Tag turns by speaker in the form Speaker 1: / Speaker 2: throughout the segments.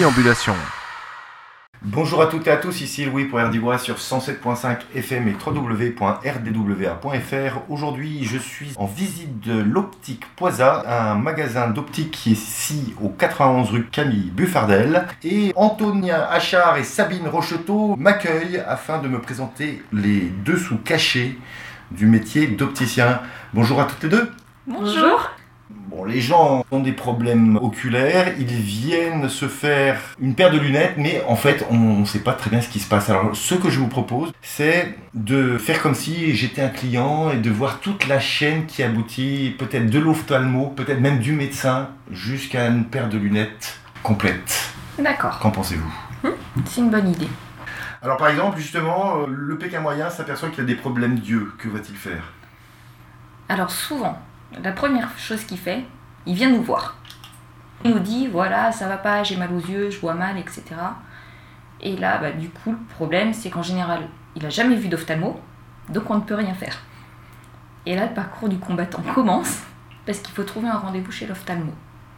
Speaker 1: Déambulation.
Speaker 2: Bonjour à toutes et à tous, ici Louis pour RDWA sur 107.5 FM et www.rdwa.fr. Aujourd'hui, je suis en visite de l'Optique Poisa, un magasin d'optique qui est ici au 91 rue Camille Buffardel. Et Antonia Achard et Sabine Rocheteau m'accueillent afin de me présenter les dessous cachés du métier d'opticien. Bonjour à toutes les deux.
Speaker 3: Bonjour.
Speaker 2: Bon, les gens ont des problèmes oculaires, ils viennent se faire une paire de lunettes, mais en fait, on ne sait pas très bien ce qui se passe. Alors, ce que je vous propose, c'est de faire comme si j'étais un client et de voir toute la chaîne qui aboutit, peut-être de l'ophtalmo, peut-être même du médecin, jusqu'à une paire de lunettes complète.
Speaker 3: D'accord.
Speaker 2: Qu'en pensez-vous ?
Speaker 3: C'est une bonne idée.
Speaker 2: Alors, par exemple, justement, le Pékin moyen s'aperçoit qu'il a des problèmes d'yeux. Que va-t-il faire ?
Speaker 3: Alors souvent, la première chose qu'il fait, il vient nous voir. Il nous dit, voilà, ça va pas, j'ai mal aux yeux, je vois mal, etc. Et là, du coup, le problème, c'est qu'en général, il a jamais vu d'ophtalmo, donc on ne peut rien faire. Et là, le parcours du combattant commence, parce qu'il faut trouver un rendez-vous chez l'ophtalmo.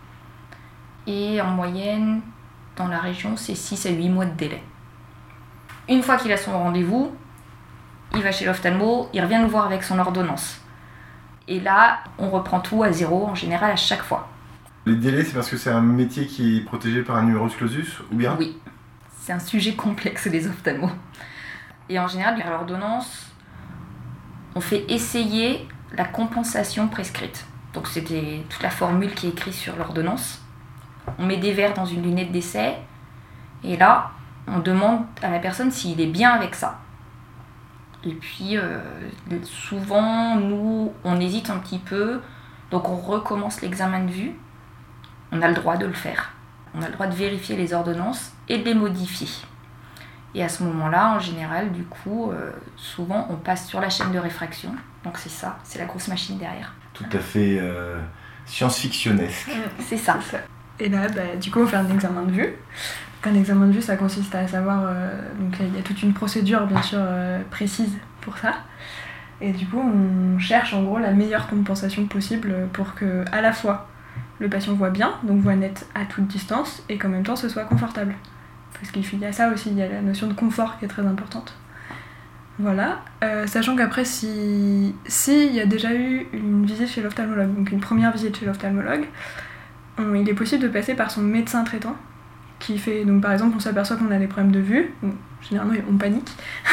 Speaker 3: Et en moyenne, dans la région, c'est 6 à 8 mois de délai. Une fois qu'il a son rendez-vous, il va chez l'ophtalmo, il revient nous voir avec son ordonnance. Et là, on reprend tout à zéro, en général, à chaque fois.
Speaker 2: Les délais, c'est parce que c'est un métier qui est protégé par un numerus clausus, ou bien ?
Speaker 3: Oui, c'est un sujet complexe, les ophtalmos. Et en général, à l'ordonnance, on fait essayer la compensation prescrite. Donc c'était toute la formule qui est écrite sur l'ordonnance. On met des verres dans une lunette d'essai, et là, on demande à la personne s'il est bien avec ça. Et puis, souvent, nous, on hésite un petit peu, donc on recommence l'examen de vue. On a le droit de le faire. On a le droit de vérifier les ordonnances et de les modifier. Et à ce moment-là, en général, du coup, souvent, on passe sur la chaîne de réfraction. Donc c'est ça, c'est la grosse machine derrière.
Speaker 2: Tout à fait science-fictionnesque.
Speaker 3: C'est ça.
Speaker 4: Et là, du coup, on fait un examen de vue. Un examen de vue, ça consiste à savoir, donc il y a toute une procédure bien sûr précise pour ça. Et du coup, on cherche en gros la meilleure compensation possible pour que à la fois le patient voit bien, donc voit net à toute distance, et qu'en même temps ce soit confortable. Parce qu'il y a ça aussi, il y a la notion de confort qui est très importante. Voilà, sachant qu'après, si il y a déjà eu une visite chez l'ophtalmologue, donc une première visite chez l'ophtalmologue, il est possible de passer par son médecin traitant, qui fait, donc par exemple on s'aperçoit qu'on a des problèmes de vue, donc, généralement on panique,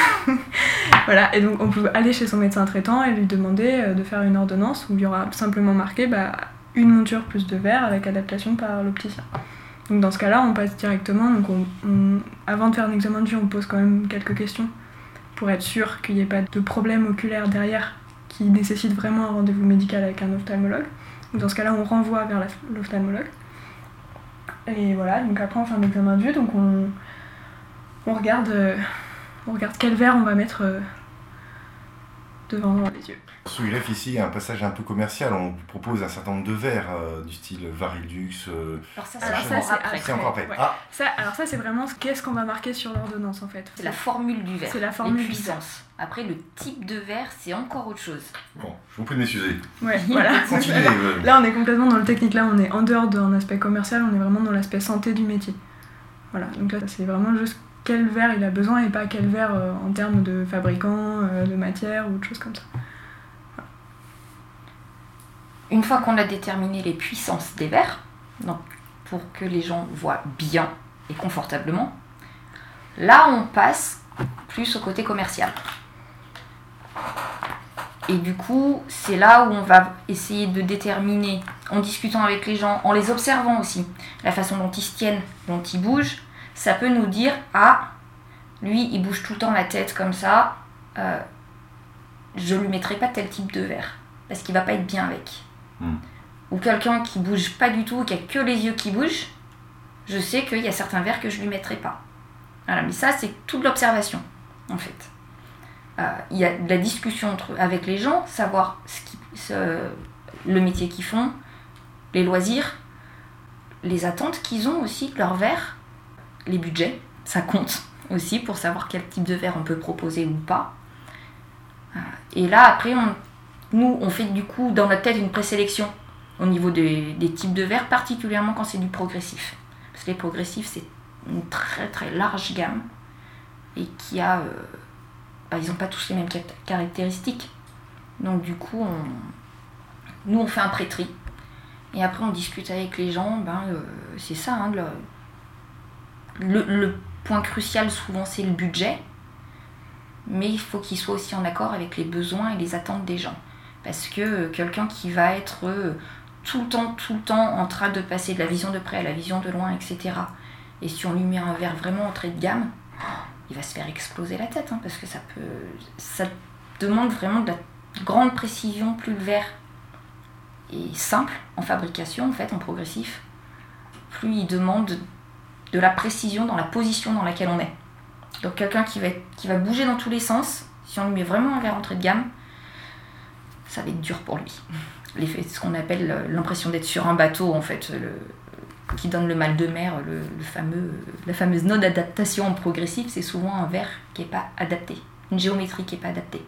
Speaker 4: voilà, et donc on peut aller chez son médecin traitant et lui demander de faire une ordonnance où il y aura simplement marqué une monture plus de verre avec adaptation par l'opticien. Donc dans ce cas-là on passe directement, donc avant de faire un examen de vue on pose quand même quelques questions pour être sûr qu'il n'y ait pas de problème oculaire derrière qui nécessite vraiment un rendez-vous médical avec un ophtalmologue. Donc dans ce cas-là on renvoie vers l'ophtalmologue. Et voilà, donc après on fait un examen de vue, donc on regarde quel verre on va mettre devant les yeux.
Speaker 2: Sous greffe ici, il y a un passage un peu commercial, on propose un certain nombre de verres du style Varilux.
Speaker 3: Alors ça,
Speaker 2: c'est encore après.
Speaker 4: Ouais.
Speaker 2: Ah.
Speaker 4: Alors ça c'est vraiment qu'est-ce qu'on va marquer sur l'ordonnance en fait.
Speaker 3: C'est la formule du verre,
Speaker 4: c'est la formule
Speaker 3: les puissances. Après le type de verre, c'est encore autre chose.
Speaker 2: Bon, je vous prie de m'excuser.
Speaker 4: Ouais, voilà.
Speaker 2: Continuez.
Speaker 4: Là on est complètement dans le technique, là on est en dehors d'un aspect commercial, on est vraiment dans l'aspect santé du métier. Voilà, donc là c'est vraiment juste quel verre il a besoin et pas quel verre en termes de fabricant, de matière ou autre chose comme ça.
Speaker 3: Une fois qu'on a déterminé les puissances des verres, donc pour que les gens voient bien et confortablement, là on passe plus au côté commercial. Et du coup, c'est là où on va essayer de déterminer, en discutant avec les gens, en les observant aussi, la façon dont ils se tiennent, dont ils bougent, ça peut nous dire « Ah, lui, il bouge tout le temps la tête comme ça, je lui mettrai pas tel type de verre, parce qu'il va pas être bien avec. » Ou quelqu'un qui bouge pas du tout, qui a que les yeux qui bougent, je sais qu'il y a certains verres que je lui mettrai pas. Voilà, mais ça, c'est toute l'observation, en fait. Il y a de la discussion avec les gens, savoir le métier qu'ils font, les loisirs, les attentes qu'ils ont aussi de leurs verres, les budgets, ça compte aussi pour savoir quel type de verre on peut proposer ou pas. Et là, après, on fait du coup dans notre tête une présélection au niveau des types de verres, particulièrement quand c'est du progressif. Parce que les progressifs, c'est une très très large gamme et qui a... ils n'ont pas tous les mêmes caractéristiques. Donc du coup, nous on fait un pré-tri. Et après on discute avec les gens, c'est ça, hein, le point crucial souvent c'est le budget. Mais il faut qu'il soit aussi en accord avec les besoins et les attentes des gens. Parce que quelqu'un qui va être tout le temps en train de passer de la vision de près à la vision de loin, etc. Et si on lui met un verre vraiment entrée de gamme, il va se faire exploser la tête, hein, parce que ça demande vraiment de la grande précision. Plus le verre est simple en fabrication, en fait, en progressif, plus il demande de la précision dans la position dans laquelle on est. Donc quelqu'un qui va bouger dans tous les sens, si on lui met vraiment un verre entrée de gamme, ça va être dur pour lui. Ce qu'on appelle l'impression d'être sur un bateau, en fait, qui donne le mal de mer, la fameuse non-adaptation en progressif, c'est souvent un verre qui n'est pas adapté, une géométrie qui n'est pas adaptée.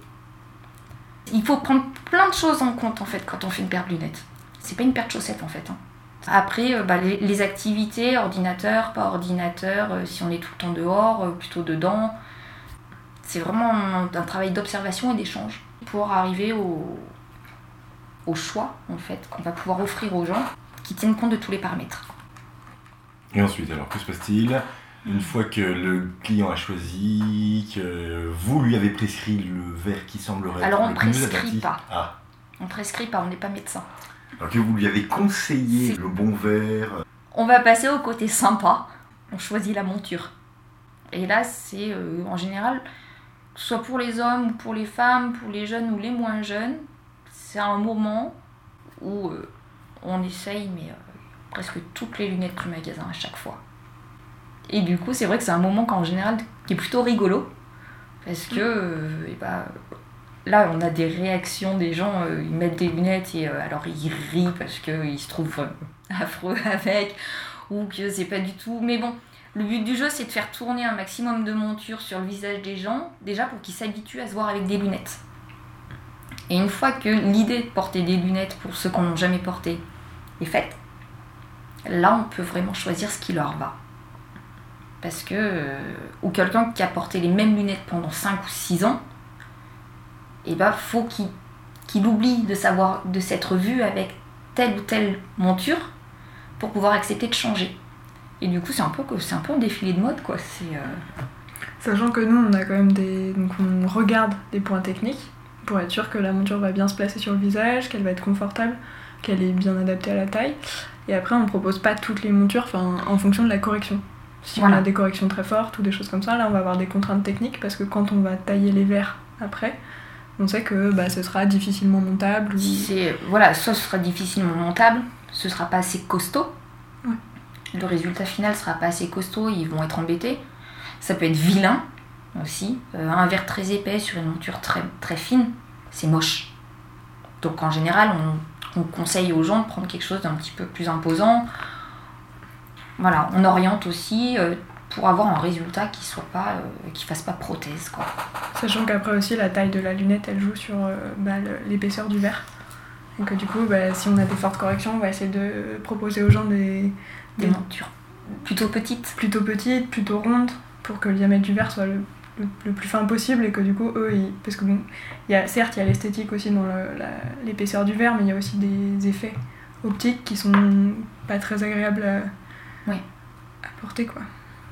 Speaker 3: Il faut prendre plein de choses en compte, en fait, quand on fait une paire de lunettes. C'est pas une paire de chaussettes, en fait, hein. Après, les activités, ordinateur, pas ordinateur, si on est tout le temps dehors, plutôt dedans. C'est vraiment un travail d'observation et d'échange pour arriver au choix, en fait, qu'on va pouvoir offrir aux gens qui tiennent compte de tous les paramètres.
Speaker 2: Et ensuite, alors, que se passe-t-il une fois que le client a choisi, que vous lui avez prescrit le verre qui semblerait
Speaker 3: alors,
Speaker 2: le mieux adapté?
Speaker 3: On prescrit pas, on n'est pas médecin.
Speaker 2: Alors que vous lui avez conseillé le bon verre.
Speaker 3: On va passer au côté sympa, on choisit la monture. Et là, c'est en général, soit pour les hommes ou pour les femmes, pour les jeunes ou les moins jeunes, c'est un moment où on essaye, presque toutes les lunettes du magasin à chaque fois. Et du coup, c'est vrai que c'est un moment qu'en général, qui est plutôt rigolo, parce que là, on a des réactions des gens, ils mettent des lunettes et alors ils rient parce qu'ils se trouvent affreux avec, ou que c'est pas du tout. Mais bon, le but du jeu, c'est de faire tourner un maximum de montures sur le visage des gens, déjà pour qu'ils s'habituent à se voir avec des lunettes. Et une fois que l'idée de porter des lunettes pour ceux qui n'en ont jamais porté est faite, là, on peut vraiment choisir ce qui leur va. Parce que, ou quelqu'un qui a porté les mêmes lunettes pendant 5 ou 6 ans, faut qu'il oublie de s'être vu avec telle ou telle monture pour pouvoir accepter de changer. Et du coup, c'est un peu un défilé de mode, quoi.
Speaker 4: Sachant que nous, on a quand même donc on regarde des points techniques pour être sûr que la monture va bien se placer sur le visage, qu'elle va être confortable, qu'elle est bien adaptée à la taille. Et après, on propose pas toutes les montures, en fonction de la correction. Si on a des corrections très fortes ou des choses comme ça, là, on va avoir des contraintes techniques parce que quand on va tailler les verres après, on sait que ce sera difficilement montable.
Speaker 3: Soit ce sera difficilement montable, ce sera pas assez costaud. Ouais. Le résultat final sera pas assez costaud, ils vont être embêtés. Ça peut être vilain aussi. Un verre très épais sur une monture très, très fine, c'est moche. Donc en général, on conseille aux gens de prendre quelque chose d'un petit peu plus imposant. Voilà, on oriente aussi pour avoir un résultat qui fasse pas prothèse, quoi.
Speaker 4: Sachant qu'après aussi la taille de la lunette elle joue sur l'épaisseur du verre. Donc du coup si on a des fortes corrections, on va essayer de proposer aux gens des
Speaker 3: montures plutôt petites,
Speaker 4: plutôt rondes, pour que le diamètre du verre soit le plus fin possible et que du coup parce que certes il y a l'esthétique aussi dans l'épaisseur du verre, mais il y a aussi des effets optiques qui sont pas très agréables à porter, quoi.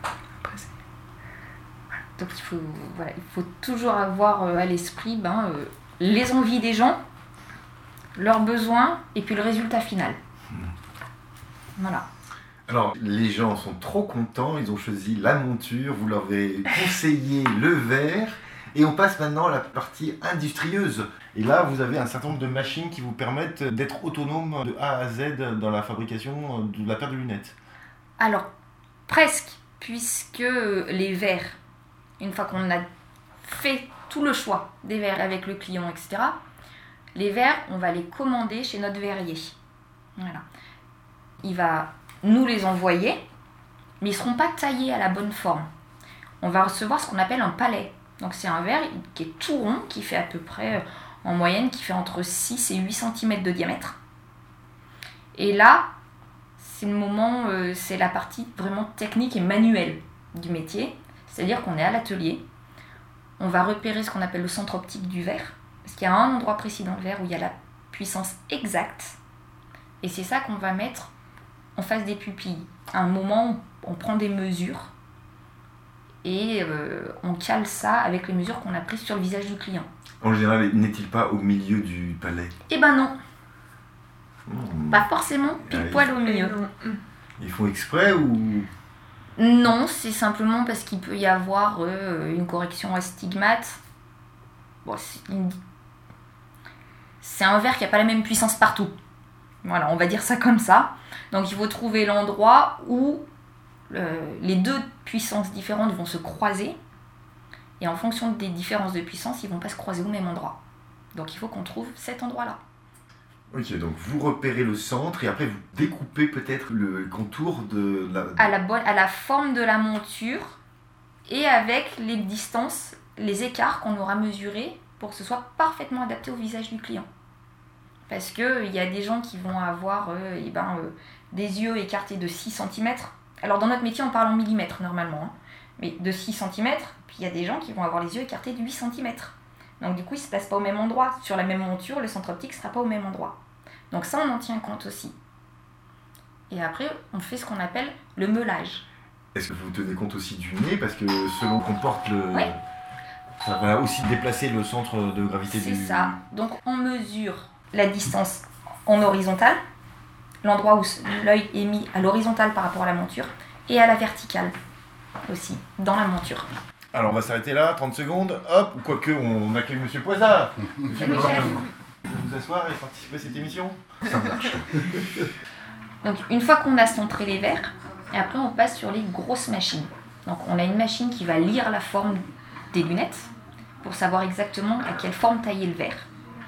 Speaker 3: Donc il faut toujours avoir à l'esprit les envies des gens, leurs besoins et puis le résultat final. Voilà.
Speaker 2: Alors les gens sont trop contents, ils ont choisi la monture, vous leur avez conseillé le verre et on passe maintenant à la partie industrieuse. Et là vous avez un certain nombre de machines qui vous permettent d'être autonome de A à Z dans la fabrication de la paire de lunettes.
Speaker 3: Alors presque, puisque les verres, une fois qu'on a fait tout le choix des verres avec le client, etc., les verres, on va les commander chez notre verrier. Voilà. Il va nous les envoyer, mais ils ne seront pas taillés à la bonne forme. On va recevoir ce qu'on appelle un palais. Donc c'est un verre qui est tout rond, qui fait à peu près, en moyenne, qui fait entre 6 et 8 cm de diamètre. Et là, c'est le moment, c'est la partie vraiment technique et manuelle du métier. C'est-à-dire qu'on est à l'atelier, on va repérer ce qu'on appelle le centre optique du verre, parce qu'il y a un endroit précis dans le verre où il y a la puissance exacte, et c'est ça qu'on va mettre en face des pupilles. À un moment, on prend des mesures, et on cale ça avec les mesures qu'on a prises sur le visage du client.
Speaker 2: En général, n'est-il pas au milieu du palais?
Speaker 3: Eh ben non, pas forcément pile poil au milieu.
Speaker 2: Ils font exprès ou...
Speaker 3: Non, c'est simplement parce qu'il peut y avoir une correction astigmate. Bon, c'est un verre qui n'a pas la même puissance partout. Voilà, on va dire ça comme ça. Donc il faut trouver l'endroit où les deux puissances différentes vont se croiser. Et en fonction des différences de puissance, ils ne vont pas se croiser au même endroit. Donc il faut qu'on trouve cet endroit-là.
Speaker 2: Ok, donc vous repérez le centre et après vous découpez peut-être le contour de la...
Speaker 3: À la forme de la monture et avec les distances, les écarts qu'on aura mesurés pour que ce soit parfaitement adapté au visage du client. Parce qu'il y a des gens qui vont avoir des yeux écartés de 6 cm. Alors dans notre métier, on parle en millimètres normalement, hein, mais de 6 cm, puis il y a des gens qui vont avoir les yeux écartés de 8 cm. Donc du coup, ils ne se placent pas au même endroit. Sur la même monture, le centre optique ne sera pas au même endroit. Donc ça, on en tient compte aussi. Et après, on fait ce qu'on appelle le meulage.
Speaker 2: Est-ce que vous tenez compte aussi du nez? Parce que selon qu'on porte le...
Speaker 3: Ouais.
Speaker 2: Ça va aussi déplacer le centre de gravité du...
Speaker 3: C'est ça. Donc on mesure la distance en horizontale, l'endroit où l'œil est mis à l'horizontale par rapport à la monture, et à la verticale aussi, dans la monture.
Speaker 2: Alors on va s'arrêter là, 30 secondes, hop, quoique on accueille Monsieur Poisard. Monsieur Poisard, vous pouvez vous asseoir et participer à cette émission?
Speaker 1: Ça marche.
Speaker 3: Donc une fois qu'on a centré les verres, et après on passe sur les grosses machines. Donc on a une machine qui va lire la forme des lunettes pour savoir exactement à quelle forme tailler le verre.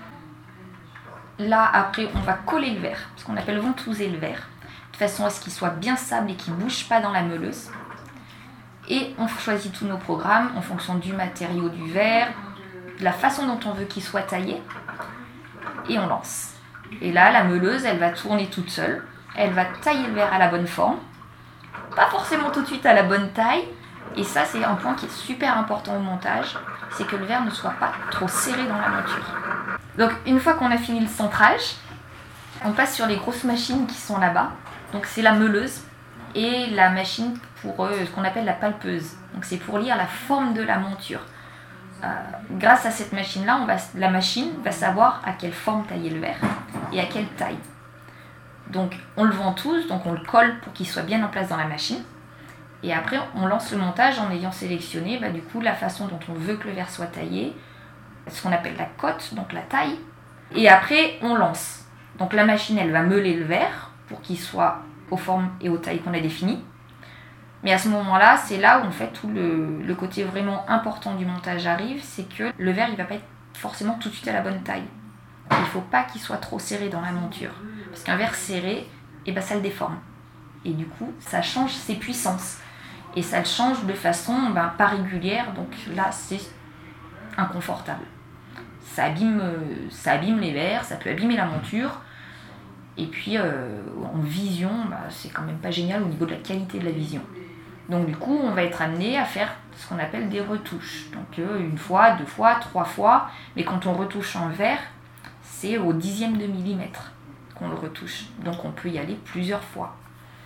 Speaker 3: Là après on va coller le verre, ce qu'on appelle ventouser le verre, de façon à ce qu'il soit bien stable et qu'il ne bouge pas dans la meuleuse. Et on choisit tous nos programmes en fonction du matériau du verre, de la façon dont on veut qu'il soit taillé, et on lance. Et là, la meuleuse, elle va tourner toute seule, elle va tailler le verre à la bonne forme, pas forcément tout de suite à la bonne taille, et ça c'est un point qui est super important au montage, c'est que le verre ne soit pas trop serré dans la monture. Donc une fois qu'on a fini le centrage, on passe sur les grosses machines qui sont là-bas, donc c'est la meuleuse, et la machine pour ce qu'on appelle la palpeuse. Donc c'est pour lire la forme de la monture. Grâce à cette machine-là, la machine va savoir à quelle forme tailler le verre et à quelle taille. Donc on le ventouse, donc on le colle pour qu'il soit bien en place dans la machine. Et après on lance le montage en ayant sélectionné du coup la façon dont on veut que le verre soit taillé, ce qu'on appelle la cote, donc la taille. Et après on lance. Donc la machine elle va meuler le verre pour qu'il soit aux formes et aux tailles qu'on a définies. Mais à ce moment-là, c'est là où en fait tout le côté vraiment important du montage arrive, c'est que le verre il va pas être forcément tout de suite à la bonne taille. Il ne faut pas qu'il soit trop serré dans la monture. Parce qu'un verre serré, ça le déforme. Et du coup, ça change ses puissances. Et ça le change de façon pas régulière, donc là c'est inconfortable. Ça abîme les verres, ça peut abîmer la monture. Et puis en vision, c'est quand même pas génial au niveau de la qualité de la vision. Donc du coup, on va être amené à faire ce qu'on appelle des retouches. Donc une fois, 2 fois, 3 fois. Mais quand on retouche en verre, c'est au 10e de millimètre qu'on le retouche. Donc on peut y aller plusieurs fois.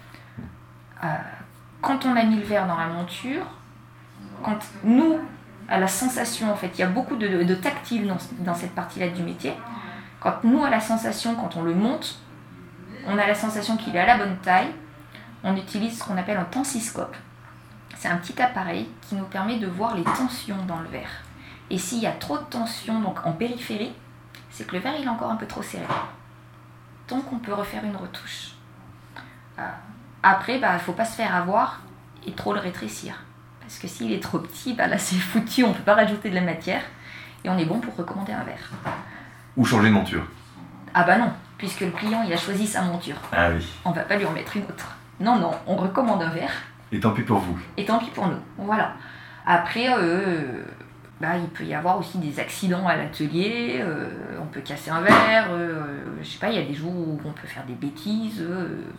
Speaker 3: Quand on a mis le verre dans la monture, quand nous, à la sensation, en fait, il y a beaucoup de tactile dans cette partie-là du métier. Quand nous, à la sensation, quand on le monte, on a la sensation qu'il est à la bonne taille. On utilise ce qu'on appelle un tensiscope. C'est un petit appareil qui nous permet de voir les tensions dans le verre. Et s'il y a trop de tension donc en périphérie, c'est que le verre il est encore un peu trop serré. Donc on peut refaire une retouche. Après, il ne faut pas se faire avoir et trop le rétrécir. Parce que s'il est trop petit, là c'est foutu, on ne peut pas rajouter de la matière. Et on est bon pour recommander un verre.
Speaker 2: Ou changer de monture.
Speaker 3: Ah non, puisque le client il a choisi sa monture.
Speaker 2: Ah oui.
Speaker 3: On ne va pas lui en mettre une autre. Non, on recommande un verre.
Speaker 2: Et tant pis pour vous.
Speaker 3: Et tant pis pour nous, voilà. Après, il peut y avoir aussi des accidents à l'atelier, on peut casser un verre, je sais pas, il y a des jours où on peut faire des bêtises,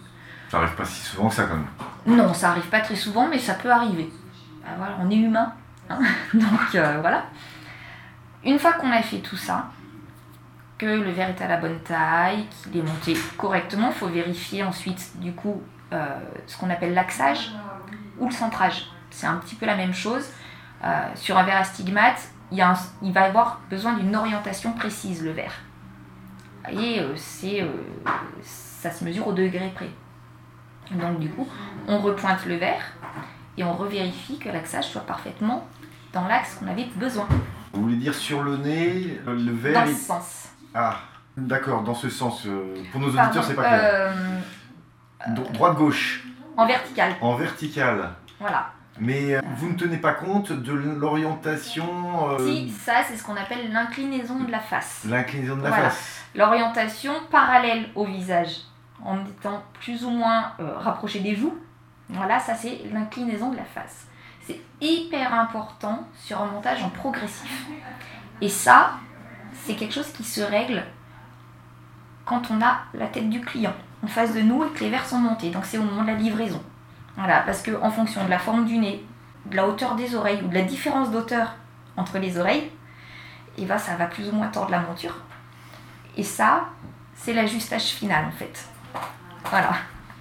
Speaker 2: Ça arrive pas si souvent que ça quand même.
Speaker 3: Non, ça arrive pas très souvent, mais ça peut arriver. Ben voilà, on est humain. Hein. Donc voilà. Une fois qu'on a fait tout ça, que le verre est à la bonne taille, qu'il est monté correctement, il faut vérifier ensuite du coup ce qu'on appelle l'axage ou le centrage. C'est un petit peu la même chose. Sur un verre astigmate, il va avoir besoin d'une orientation précise, le verre. Et ça se mesure au degré près. Donc du coup, on repointe le verre et on revérifie que l'axage soit parfaitement dans l'axe qu'on avait besoin.
Speaker 2: Vous voulez dire sur le nez, le verre...
Speaker 3: Dans ce sens.
Speaker 2: Ah, d'accord, dans ce sens. Pour nos auditeurs, c'est pas clair. Droite-gauche.
Speaker 3: En vertical.
Speaker 2: En vertical.
Speaker 3: Voilà.
Speaker 2: Mais vous ne tenez pas compte de l'orientation...
Speaker 3: Si, ça c'est ce qu'on appelle l'inclinaison de la face.
Speaker 2: L'inclinaison de la
Speaker 3: Voilà.
Speaker 2: face.
Speaker 3: L'orientation parallèle au visage, en étant plus ou moins rapproché des joues. Voilà, ça c'est l'inclinaison de la face. C'est hyper important sur un montage en progressif. Et ça, c'est quelque chose qui se règle quand on a la tête du client en face de nous et que les verres sont montés. Donc c'est au moment de la livraison. Voilà, parce qu'en fonction de la forme du nez, de la hauteur des oreilles ou de la différence d'auteur entre les oreilles, et ben ça va plus ou moins tordre la monture. Et ça, c'est l'ajustage final en fait. Voilà.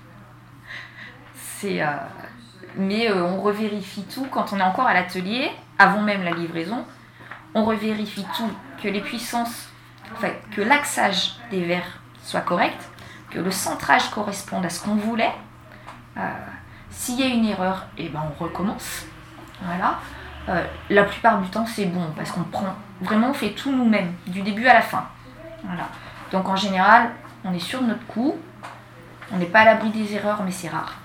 Speaker 3: Mais on revérifie tout quand on est encore à l'atelier, avant même la livraison. On revérifie tout, que les puissances, que l'axage des verres soit correct, que le centrage corresponde à ce qu'on voulait. S'il y a une erreur, eh ben on recommence. Voilà. La plupart du temps, c'est bon parce on fait tout nous-mêmes, du début à la fin. Voilà. Donc en général, on est sur notre coup. On n'est pas à l'abri des erreurs, mais c'est rare.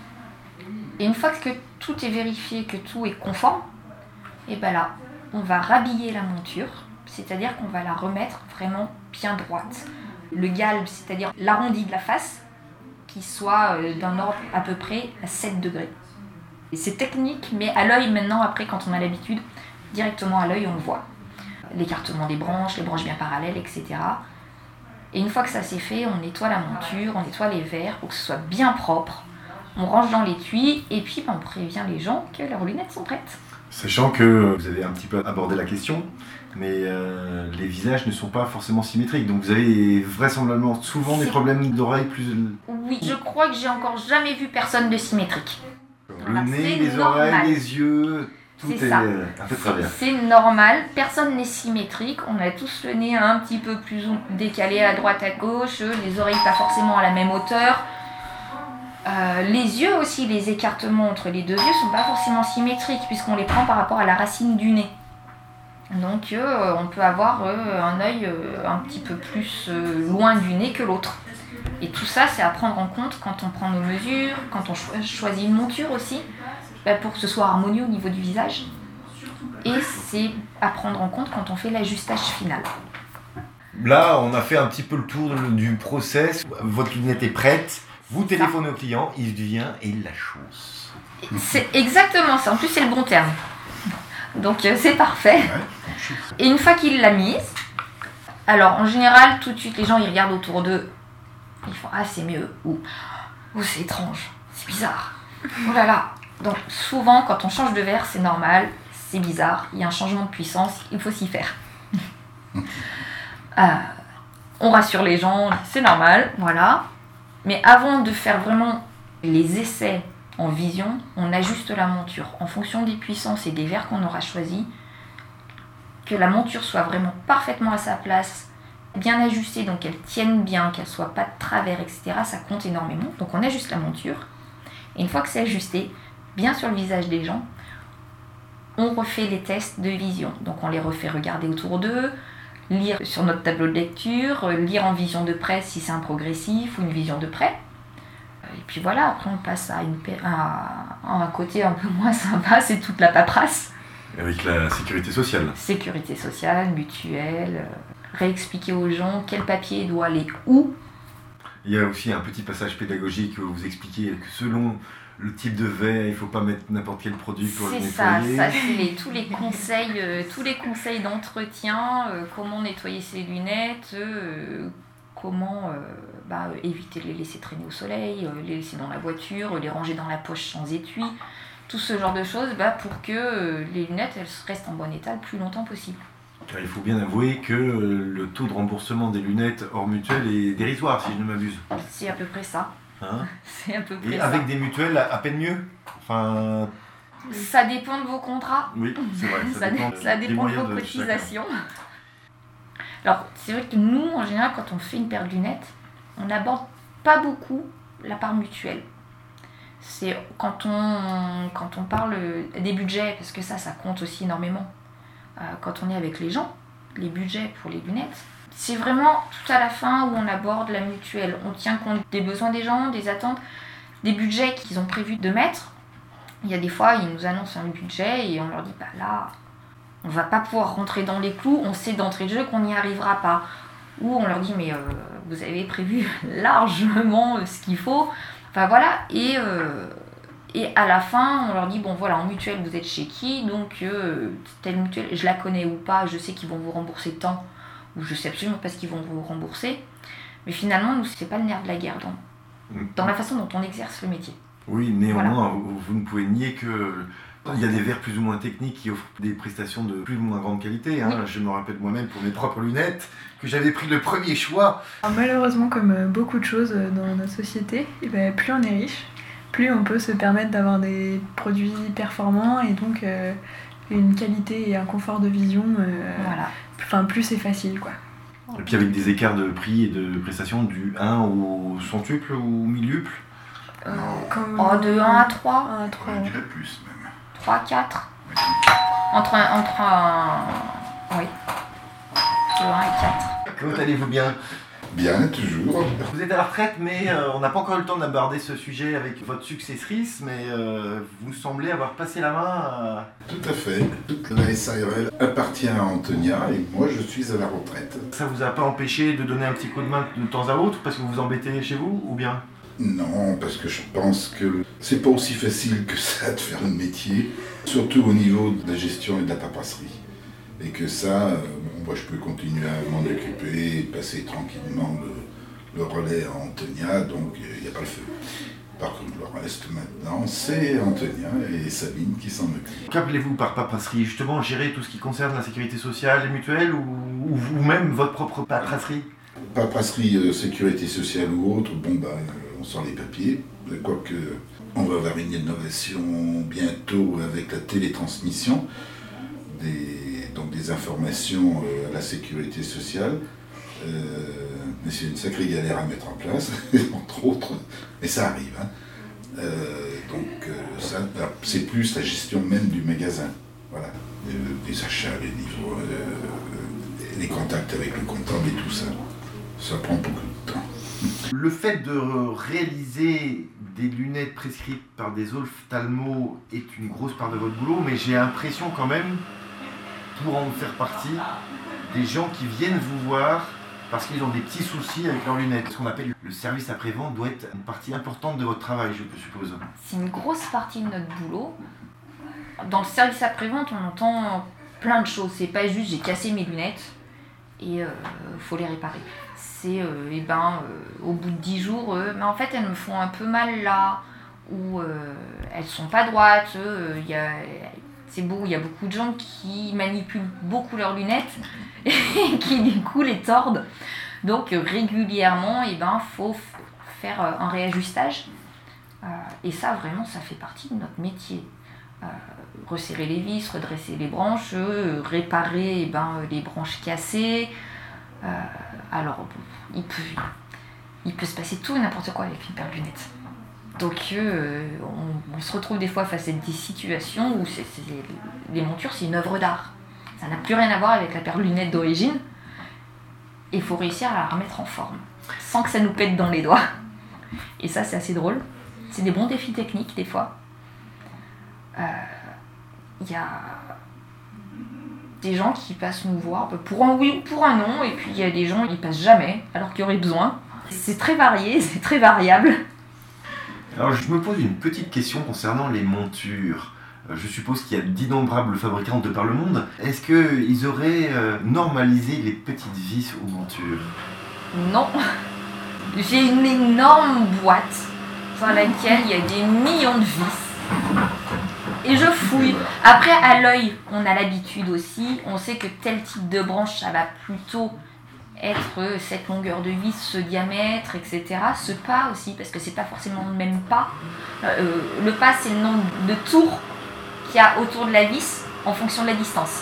Speaker 3: Et une fois que tout est vérifié, que tout est conforme, et ben là, on va rhabiller la monture, c'est-à-dire qu'on va la remettre vraiment bien droite. Le galbe, c'est-à-dire l'arrondi de la face, qui soit d'un ordre à peu près à 7 degrés. Et c'est technique, mais à l'œil maintenant, après, quand on a l'habitude, directement à l'œil, on le voit. L'écartement des branches, les branches bien parallèles, etc. Et une fois que ça c'est fait, on nettoie la monture, on nettoie les verres pour que ce soit bien propre. On range dans l'étui et puis on prévient les gens que leurs lunettes sont prêtes.
Speaker 2: Sachant que vous avez un petit peu abordé la question, mais les visages ne sont pas forcément symétriques. Donc vous avez vraisemblablement souvent des problèmes d'oreilles plus...
Speaker 3: Oui, je crois que j'ai encore jamais vu personne de symétrique.
Speaker 2: Le nez, les oreilles, les yeux... Tout est un peu travers.
Speaker 3: C'est normal, personne n'est symétrique, on a tous le nez un petit peu plus décalé à droite à gauche, les oreilles pas forcément à la même hauteur. Les yeux aussi, les écartements entre les deux yeux sont pas forcément symétriques puisqu'on les prend par rapport à la racine du nez. Donc on peut avoir un œil un petit peu plus loin du nez que l'autre. Et tout ça c'est à prendre en compte quand on prend nos mesures, quand on choisit une monture aussi. Pour que ce soit harmonieux au niveau du visage. Et c'est à prendre en compte quand on fait l'ajustage final.
Speaker 2: Là, on a fait un petit peu le tour du process. Votre lunette est prête. Vous téléphonez au client, il vient et il la chausse.
Speaker 3: C'est exactement ça. En plus, c'est le bon terme. Donc, c'est parfait. Et une fois qu'il l'a mise, alors en général, tout de suite, les gens ils regardent autour d'eux. Ils font ah, c'est mieux. Ou c'est étrange. C'est bizarre. Oh là là. Donc souvent quand on change de verre, c'est normal, c'est bizarre, il y a un changement de puissance, il faut s'y faire. On rassure les gens, c'est normal, voilà. Mais avant de faire vraiment les essais en vision, on ajuste la monture en fonction des puissances et des verres qu'on aura choisis, que la monture soit vraiment parfaitement à sa place, bien ajustée, donc qu'elle tienne bien, qu'elle soit pas de travers, etc. Ça compte énormément. Donc on ajuste la monture, et une fois que c'est ajusté, bien sur le visage des gens, on refait les tests de vision. Donc on les refait regarder autour d'eux, lire sur notre tableau de lecture, lire en vision de près si c'est un progressif ou une vision de près. Et puis voilà, après on passe à un côté un peu moins sympa, c'est toute la paperasse.
Speaker 2: Avec la sécurité sociale.
Speaker 3: Sécurité sociale, mutuelle, réexpliquer aux gens quel papier doit aller où.
Speaker 2: Il y a aussi un petit passage pédagogique où vous expliquez que selon le type de verre, il ne faut pas mettre n'importe quel produit pour le nettoyer.
Speaker 3: Ça c'est tous les conseils d'entretien, comment nettoyer ses lunettes, comment éviter de les laisser traîner au soleil, les laisser dans la voiture, les ranger dans la poche sans étui, tout ce genre de choses pour que les lunettes elles restent en bon état le plus longtemps possible.
Speaker 2: Car il faut bien avouer que le taux de remboursement des lunettes hors mutuelle est dérisoire, si je ne m'abuse.
Speaker 3: C'est à peu près ça.
Speaker 2: Hein?
Speaker 3: C'est à peu près
Speaker 2: Et
Speaker 3: ça.
Speaker 2: avec des mutuelles, à peine mieux. Enfin...
Speaker 3: Ça dépend de vos contrats.
Speaker 2: Oui, c'est vrai.
Speaker 3: Ça dépend de vos cotisations. Alors, c'est vrai que nous, en général, quand on fait une paire de lunettes, on n'aborde pas beaucoup la part mutuelle. C'est quand on parle des budgets, parce que ça compte aussi énormément. Quand on est avec les gens, les budgets pour les lunettes, c'est vraiment tout à la fin où on aborde la mutuelle. On tient compte des besoins des gens, des attentes, des budgets qu'ils ont prévu de mettre. Il y a des fois, ils nous annoncent un budget et on leur dit là, on va pas pouvoir rentrer dans les clous, on sait d'entrée de jeu qu'on n'y arrivera pas. Ou on leur dit mais vous avez prévu largement ce qu'il faut. Enfin voilà, et à la fin, on leur dit en mutuelle vous êtes chez qui, donc telle mutuelle, je la connais ou pas, je sais qu'ils vont vous rembourser tant, ou je sais absolument pas ce qu'ils vont vous rembourser. Mais finalement, nous, c'est pas le nerf de la guerre dans la façon dont on exerce le métier.
Speaker 2: Oui, néanmoins, vous ne pouvez nier que il y a des verres plus ou moins techniques qui offrent des prestations de plus ou moins grande qualité. Hein. Oui. Je me rappelle moi-même pour mes propres lunettes que j'avais pris le premier choix.
Speaker 4: Alors, malheureusement, comme beaucoup de choses dans notre société, plus on est riche, plus on peut se permettre d'avoir des produits performants et donc une qualité et un confort de vision. Plus c'est facile, quoi.
Speaker 2: Et puis avec des écarts de prix et de prestations du 1 au centuple ou milluple.
Speaker 3: De 1 à 3.
Speaker 1: Je dirais plus même.
Speaker 3: 3, 4. Entre oui. De 1 et 4.
Speaker 2: Comment allez-vous bien ?
Speaker 1: Bien, toujours.
Speaker 2: Vous êtes à la retraite, mais on n'a pas encore eu le temps d'aborder ce sujet avec votre successrice, mais vous semblez avoir passé la main à...
Speaker 1: Tout à fait. Toute la SARL appartient à Antonia et moi je suis à la retraite.
Speaker 2: Ça vous a pas empêché de donner un petit coup de main de temps à autre parce que vous vous embêtez chez vous, ou bien ?
Speaker 1: Non, parce que je pense que c'est pas aussi facile que ça de faire le métier, surtout au niveau de la gestion et de la paperasserie. Et que ça, moi je peux continuer à m'en occuper et passer tranquillement le relais à Antonia, donc il n'y a pas le feu. Par contre, le reste maintenant, c'est Antonia et Sabine qui s'en occupent.
Speaker 2: Qu'appelez-vous par paperasserie ? Justement, gérer tout ce qui concerne la sécurité sociale et mutuelle ou vous-même votre propre paperasserie ?
Speaker 1: Paperasserie, sécurité sociale ou autre, on sort les papiers. Quoique, on va avoir une innovation bientôt avec la télétransmission des informations à la sécurité sociale. Mais c'est une sacrée galère à mettre en place, entre autres, mais ça arrive. Hein. Ça, c'est plus la gestion même du magasin. Voilà. Les achats, les livres, les contacts avec le comptable et tout ça. Ça prend beaucoup de temps.
Speaker 2: Le fait de réaliser des lunettes prescrites par des ophtalmos est une grosse part de votre boulot, mais j'ai l'impression quand même, pour en faire partie, des gens qui viennent vous voir parce qu'ils ont des petits soucis avec leurs lunettes. Ce qu'on appelle le service après-vente doit être une partie importante de votre travail, je suppose.
Speaker 3: C'est une grosse partie de notre boulot. Dans le service après-vente, on entend plein de choses. C'est pas juste j'ai cassé mes lunettes et faut les réparer. C'est au bout de 10 jours, mais en fait elles me font un peu mal là, ou elles sont pas droites. C'est beau, il y a beaucoup de gens qui manipulent beaucoup leurs lunettes et qui du coup les tordent. Donc régulièrement, faut faire un réajustage. Et ça vraiment, ça fait partie de notre métier. Resserrer les vis, redresser les branches, réparer les branches cassées. Alors il peut se passer tout et n'importe quoi avec une paire de lunettes. Donc on se retrouve des fois face à des situations où les montures c'est une œuvre d'art. Ça n'a plus rien à voir avec la paire de lunettes d'origine. Et il faut réussir à la remettre en forme, sans que ça nous pète dans les doigts. Et ça c'est assez drôle. C'est des bons défis techniques des fois. Il y a des gens qui passent nous voir pour un oui ou pour un non, et puis il y a des gens qui passent jamais alors qu'il y aurait besoin. C'est très varié, c'est très variable.
Speaker 2: Alors je me pose une petite question concernant les montures. Je suppose qu'il y a d'innombrables fabricants de par le monde. Est-ce qu'ils auraient normalisé les petites vis aux montures ?
Speaker 3: Non. J'ai une énorme boîte dans laquelle il y a des millions de vis. Et je fouille. Après, à l'œil, on a l'habitude aussi. On sait que tel type de branche, ça va plutôt être cette longueur de vis, ce diamètre, etc. Ce pas aussi, parce que c'est pas forcément le même pas. Le pas, c'est le nombre de tours qu'il y a autour de la vis en fonction de la distance.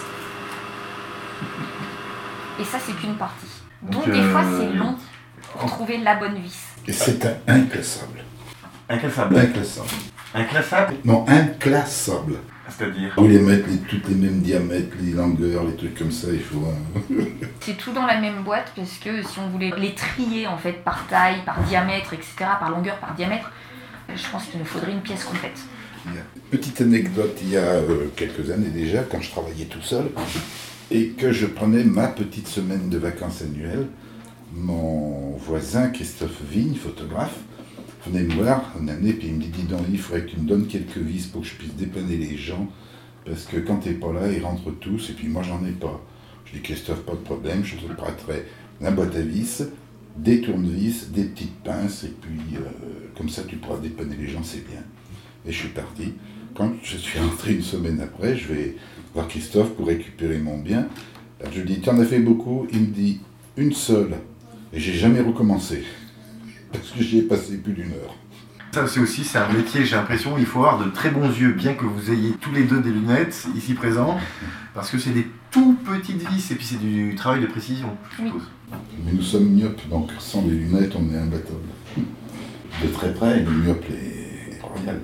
Speaker 3: Et ça, c'est qu'une partie. Donc des fois, c'est long pour trouver la bonne vis.
Speaker 1: Et c'est inclassable.
Speaker 2: Inclassable.
Speaker 1: Inclassable.
Speaker 2: Inclassable.
Speaker 1: Non, inclassable.
Speaker 2: C'est-à-dire.
Speaker 1: Vous les mettre toutes les mêmes diamètres, les longueurs, les trucs comme ça, il faut...
Speaker 3: C'est tout dans la même boîte parce que si on voulait les trier en fait par taille, par diamètre, etc., par longueur, par diamètre, je pense qu'il nous faudrait une pièce complète.
Speaker 1: Petite anecdote, il y a quelques années déjà, quand je travaillais tout seul, et que je prenais ma petite semaine de vacances annuelles, mon voisin Christophe Vigne, photographe, venait me voir une année, puis il me dit, dis donc, il faudrait que tu me donnes quelques vis pour que je puisse dépanner les gens, parce que quand t'es pas là, ils rentrent tous, et puis moi j'en ai pas. Je dis, Christophe, pas de problème, je te prêterai la boîte à vis, des tournevis, des petites pinces, et puis comme ça tu pourras dépanner les gens, c'est bien. Et je suis parti. Quand je suis rentré une semaine après, je vais voir Christophe pour récupérer mon bien. Alors, je lui dis, tu en as fait beaucoup? Il me dit, une seule. Et j'ai jamais recommencé. Parce que j'y ai passé plus d'1 heure.
Speaker 2: Ça c'est un métier, j'ai l'impression, il faut avoir de très bons yeux, bien que vous ayez tous les deux des lunettes ici présents, parce que c'est des tout petites vis, et puis c'est du travail de précision, je suppose.
Speaker 1: Mais nous sommes myopes, donc sans les lunettes, on est imbattable. De très près, le myope est royal.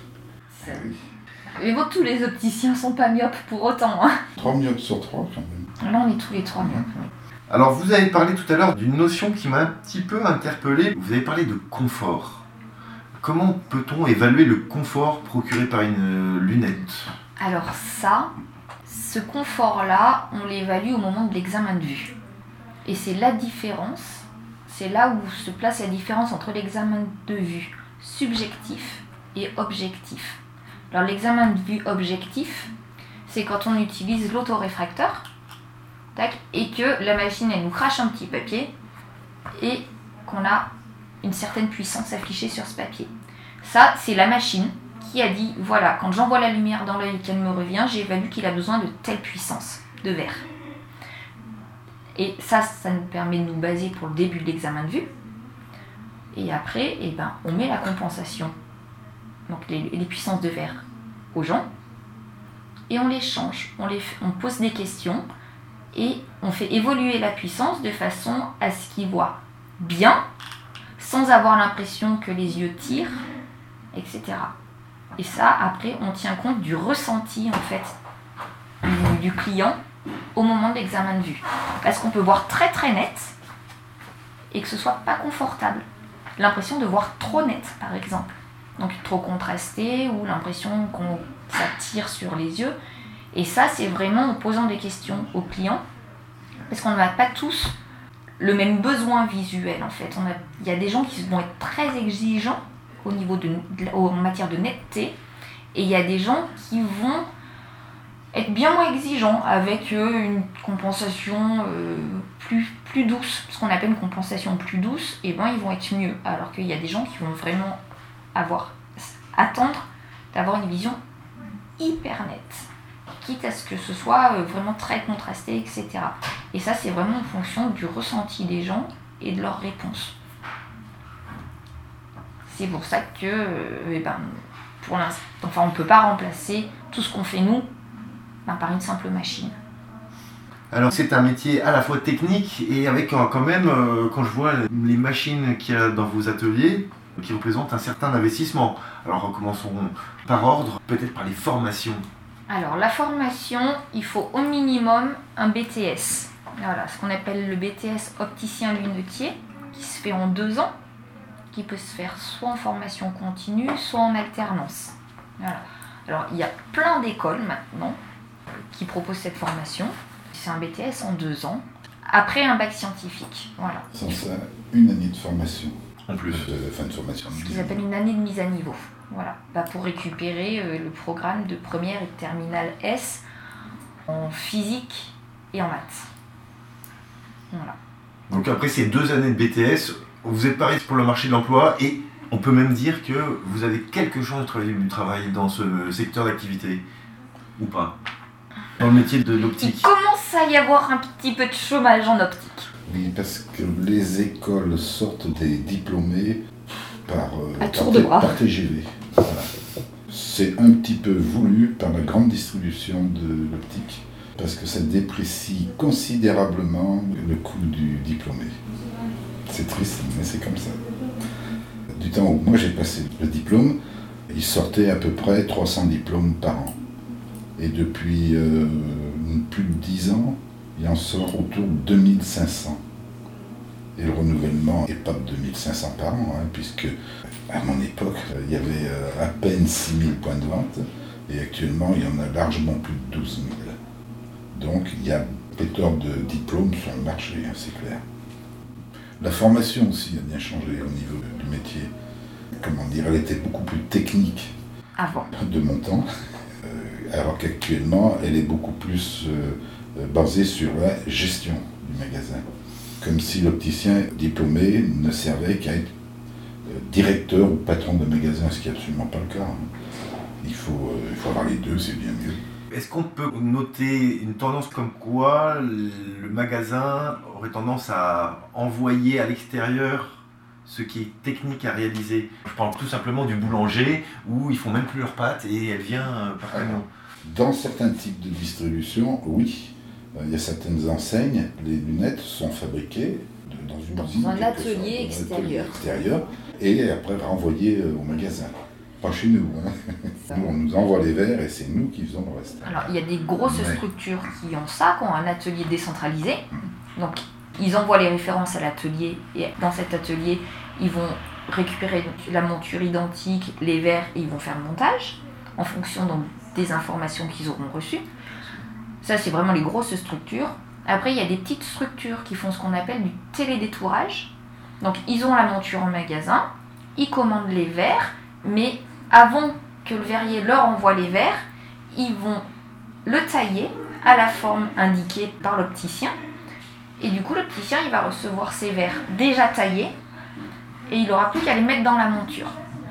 Speaker 3: Mais bon, tous les opticiens sont pas myopes pour autant. Hein.
Speaker 1: 3 myopes sur 3 quand même.
Speaker 3: Là, on est tous les 3 myopes. Oui.
Speaker 2: Alors, vous avez parlé tout à l'heure d'une notion qui m'a un petit peu interpellé. Vous avez parlé de confort. Comment peut-on évaluer le confort procuré par une lunette?
Speaker 3: Alors ça, ce confort-là, on l'évalue au moment de l'examen de vue. Et c'est la différence, c'est là où se place la différence entre l'examen de vue subjectif et objectif. Alors l'examen de vue objectif, c'est quand on utilise l'autoréfracteur, et que la machine elle nous crache un petit papier et qu'on a une certaine puissance affichée sur ce papier. Ça, c'est la machine qui a dit, voilà, quand j'envoie la lumière dans l'œil et qu'elle me revient, j'évalue qu'il a besoin de telle puissance de verre. Et ça nous permet de nous baser pour le début de l'examen de vue. Et après, on met la compensation, donc les puissances de verre aux gens, et on les change, on pose des questions, et on fait évoluer la puissance de façon à ce qu'ils voient bien, sans avoir l'impression que les yeux tirent, etc. Et ça, après, on tient compte du ressenti, en fait, du client au moment de l'examen de vue. Parce qu'on peut voir très très net et que ce soit pas confortable. L'impression de voir trop net, par exemple. Donc trop contrasté ou l'impression qu'on ça tire sur les yeux. Et ça, c'est vraiment en posant des questions aux clients. Parce qu'on n'a pas tous le même besoin visuel, en fait. Il y a des gens qui vont être très exigeants au niveau en matière de netteté. Et il y a des gens qui vont être bien moins exigeants avec une compensation plus douce. Ce qu'on appelle une compensation plus douce, et ils vont être mieux. Alors qu'il y a des gens qui vont vraiment attendre d'avoir une vision hyper nette, quitte à ce que ce soit vraiment très contrasté, etc. Et ça, c'est vraiment en fonction du ressenti des gens et de leurs réponses. C'est pour ça que, pour l'instant, on ne peut pas remplacer tout ce qu'on fait nous par une simple machine.
Speaker 2: Alors c'est un métier à la fois technique et avec quand même, quand je vois les machines qu'il y a dans vos ateliers, qui représentent un certain investissement. Alors recommençons par ordre, peut-être par les formations.
Speaker 3: Alors la formation, il faut au minimum un BTS. Voilà, ce qu'on appelle le BTS opticien lunetier, qui se fait en 2 ans, qui peut se faire soit en formation continue, soit en alternance. Voilà. Alors il y a plein d'écoles maintenant qui proposent cette formation. C'est un BTS en 2 ans, après un bac scientifique. Voilà.
Speaker 1: Sans ça, une année de formation.
Speaker 2: En plus.
Speaker 1: Fin de formation.
Speaker 3: Ce qu'ils appellent une année de mise à niveau. Voilà. Pour récupérer le programme de première et de terminale S en physique et en maths. Voilà.
Speaker 2: Donc après ces 2 années de BTS, vous êtes paré pour le marché de l'emploi et on peut même dire que vous avez quelque chose de travailler dans ce secteur d'activité, ou pas? Dans le métier de
Speaker 3: Il
Speaker 2: l'optique.
Speaker 3: commence à y avoir un petit peu de chômage en optique.
Speaker 1: Oui, parce que les écoles sortent des diplômés
Speaker 3: À tour de bras.
Speaker 1: par TGV. Voilà. C'est un petit peu voulu par la grande distribution de l'optique, parce que ça déprécie considérablement le coût du diplômé. C'est triste, mais c'est comme ça. Du temps où moi j'ai passé le diplôme, il sortait à peu près 300 diplômes par an. Et depuis plus de 10 ans, il en sort autour de 2500. Et le renouvellement n'est pas de 2500 par an, puisque à mon époque, il y avait à peine 6000 points de vente, et actuellement, il y en a largement plus de 12 000. Donc, il y a pléthore de diplômes sur le marché, c'est clair. La formation aussi a bien changé au niveau du métier. Comment dire, elle était beaucoup plus technique
Speaker 3: Avant.
Speaker 1: de mon temps, alors qu'actuellement, elle est beaucoup plus basée sur la gestion du magasin. Comme si l'opticien diplômé ne servait qu'à être directeur ou patron de magasin, ce qui n'est absolument pas le cas. Il faut avoir les deux, c'est bien mieux.
Speaker 2: Est-ce qu'on peut noter une tendance comme quoi le magasin aurait tendance à envoyer à l'extérieur ce qui est technique à réaliser? Je parle tout simplement du boulanger où ils font même plus leurs pâtes et elle vient par camion.
Speaker 1: Dans certains types de distribution, oui. Il y a certaines enseignes, les lunettes sont fabriquées dans une usine,
Speaker 3: un atelier extérieur.
Speaker 1: Et après renvoyées au magasin. Pas chez nous. Nous, on nous envoie les verres et c'est nous qui faisons le reste.
Speaker 3: Alors, il y a des grosses structures qui ont ça, qui ont un atelier décentralisé. Donc, ils envoient les références à l'atelier et dans cet atelier, ils vont récupérer la monture identique, les verres et ils vont faire le montage en fonction donc, des informations qu'ils auront reçues. Ça, c'est vraiment les grosses structures. Après, il y a des petites structures qui font ce qu'on appelle du télédétourage. Donc, ils ont la monture en magasin, ils commandent les verres, mais avant que le verrier leur envoie les verres, ils vont le tailler à la forme indiquée par l'opticien. Et du coup, l'opticien, il va recevoir ces verres déjà taillés et il n'aura plus qu'à les mettre dans la monture.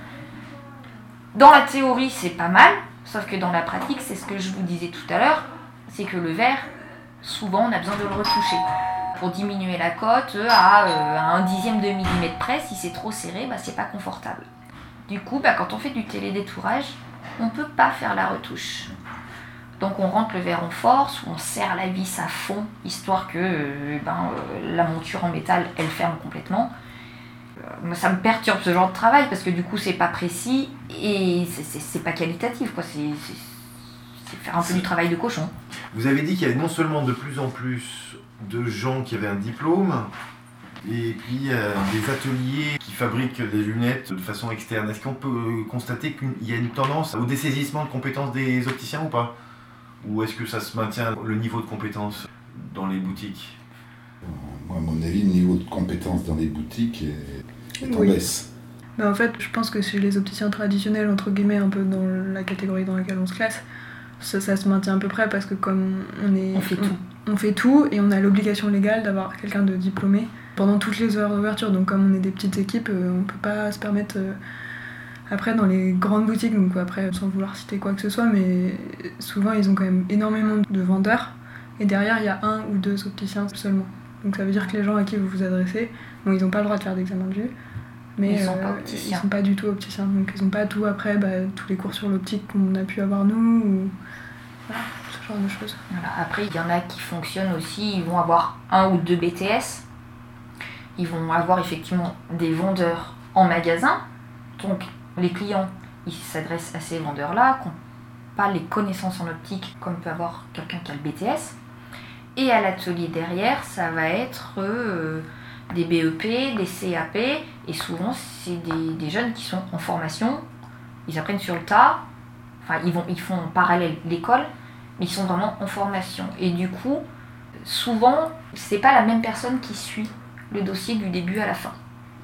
Speaker 3: Dans la théorie, c'est pas mal, sauf que dans la pratique, c'est ce que je vous disais tout à l'heure, c'est que le verre, souvent, on a besoin de le retoucher. Pour diminuer la cote à 1/10 de millimètre près, si c'est trop serré, c'est pas confortable. Du coup, quand on fait du télédétourage, on ne peut pas faire la retouche. Donc on rentre le verre en force, on serre la vis à fond, histoire que la monture en métal, elle ferme complètement. Ça me perturbe ce genre de travail, parce que du coup, c'est pas précis et c'est pas qualitatif, quoi. C'est faire un peu du travail de cochon.
Speaker 2: Vous avez dit qu'il y avait non seulement de plus en plus de gens qui avaient un diplôme, et puis des ateliers qui fabriquent des lunettes de façon externe. Est-ce qu'on peut constater qu'il y a une tendance au dessaisissement de compétences des opticiens ou pas? Ou est-ce que ça se maintient le niveau de compétences dans les boutiques?
Speaker 1: Moi, à mon avis, le niveau de compétence dans les boutiques est en baisse.
Speaker 4: Mais en fait, je pense que chez les opticiens traditionnels, entre guillemets, un peu dans la catégorie dans laquelle on se classe, ça se maintient à peu près parce que comme on fait tout et on a l'obligation légale d'avoir quelqu'un de diplômé pendant toutes les heures d'ouverture. Donc comme on est des petites équipes, on peut pas se permettre... Après, dans les grandes boutiques, donc après, sans vouloir citer quoi que ce soit, mais souvent, ils ont quand même énormément de vendeurs. Et derrière, il y a 1 ou 2 opticiens seulement. Donc ça veut dire que les gens à qui vous vous adressez, bon, ils n'ont pas le droit de faire d'examen de vue. Mais
Speaker 3: ils sont pas opticiens.
Speaker 4: Ils sont pas du tout opticiens. Donc ils n'ont pas tout après, tous les cours sur l'optique qu'on a pu avoir nous, ou voilà, ce genre de choses.
Speaker 3: Voilà. Après, il y en a qui fonctionnent aussi, ils vont avoir 1 ou 2 BTS. Ils vont avoir effectivement des vendeurs en magasin. Donc les clients, ils s'adressent à ces vendeurs-là, qui n'ont pas les connaissances en optique comme peut avoir quelqu'un qui a le BTS. Et à l'atelier derrière, ça va être des BEP, des CAP, et souvent c'est des jeunes qui sont en formation, ils apprennent sur le tas, enfin ils font en parallèle l'école, mais ils sont vraiment en formation. Et du coup, souvent, c'est pas la même personne qui suit le dossier du début à la fin.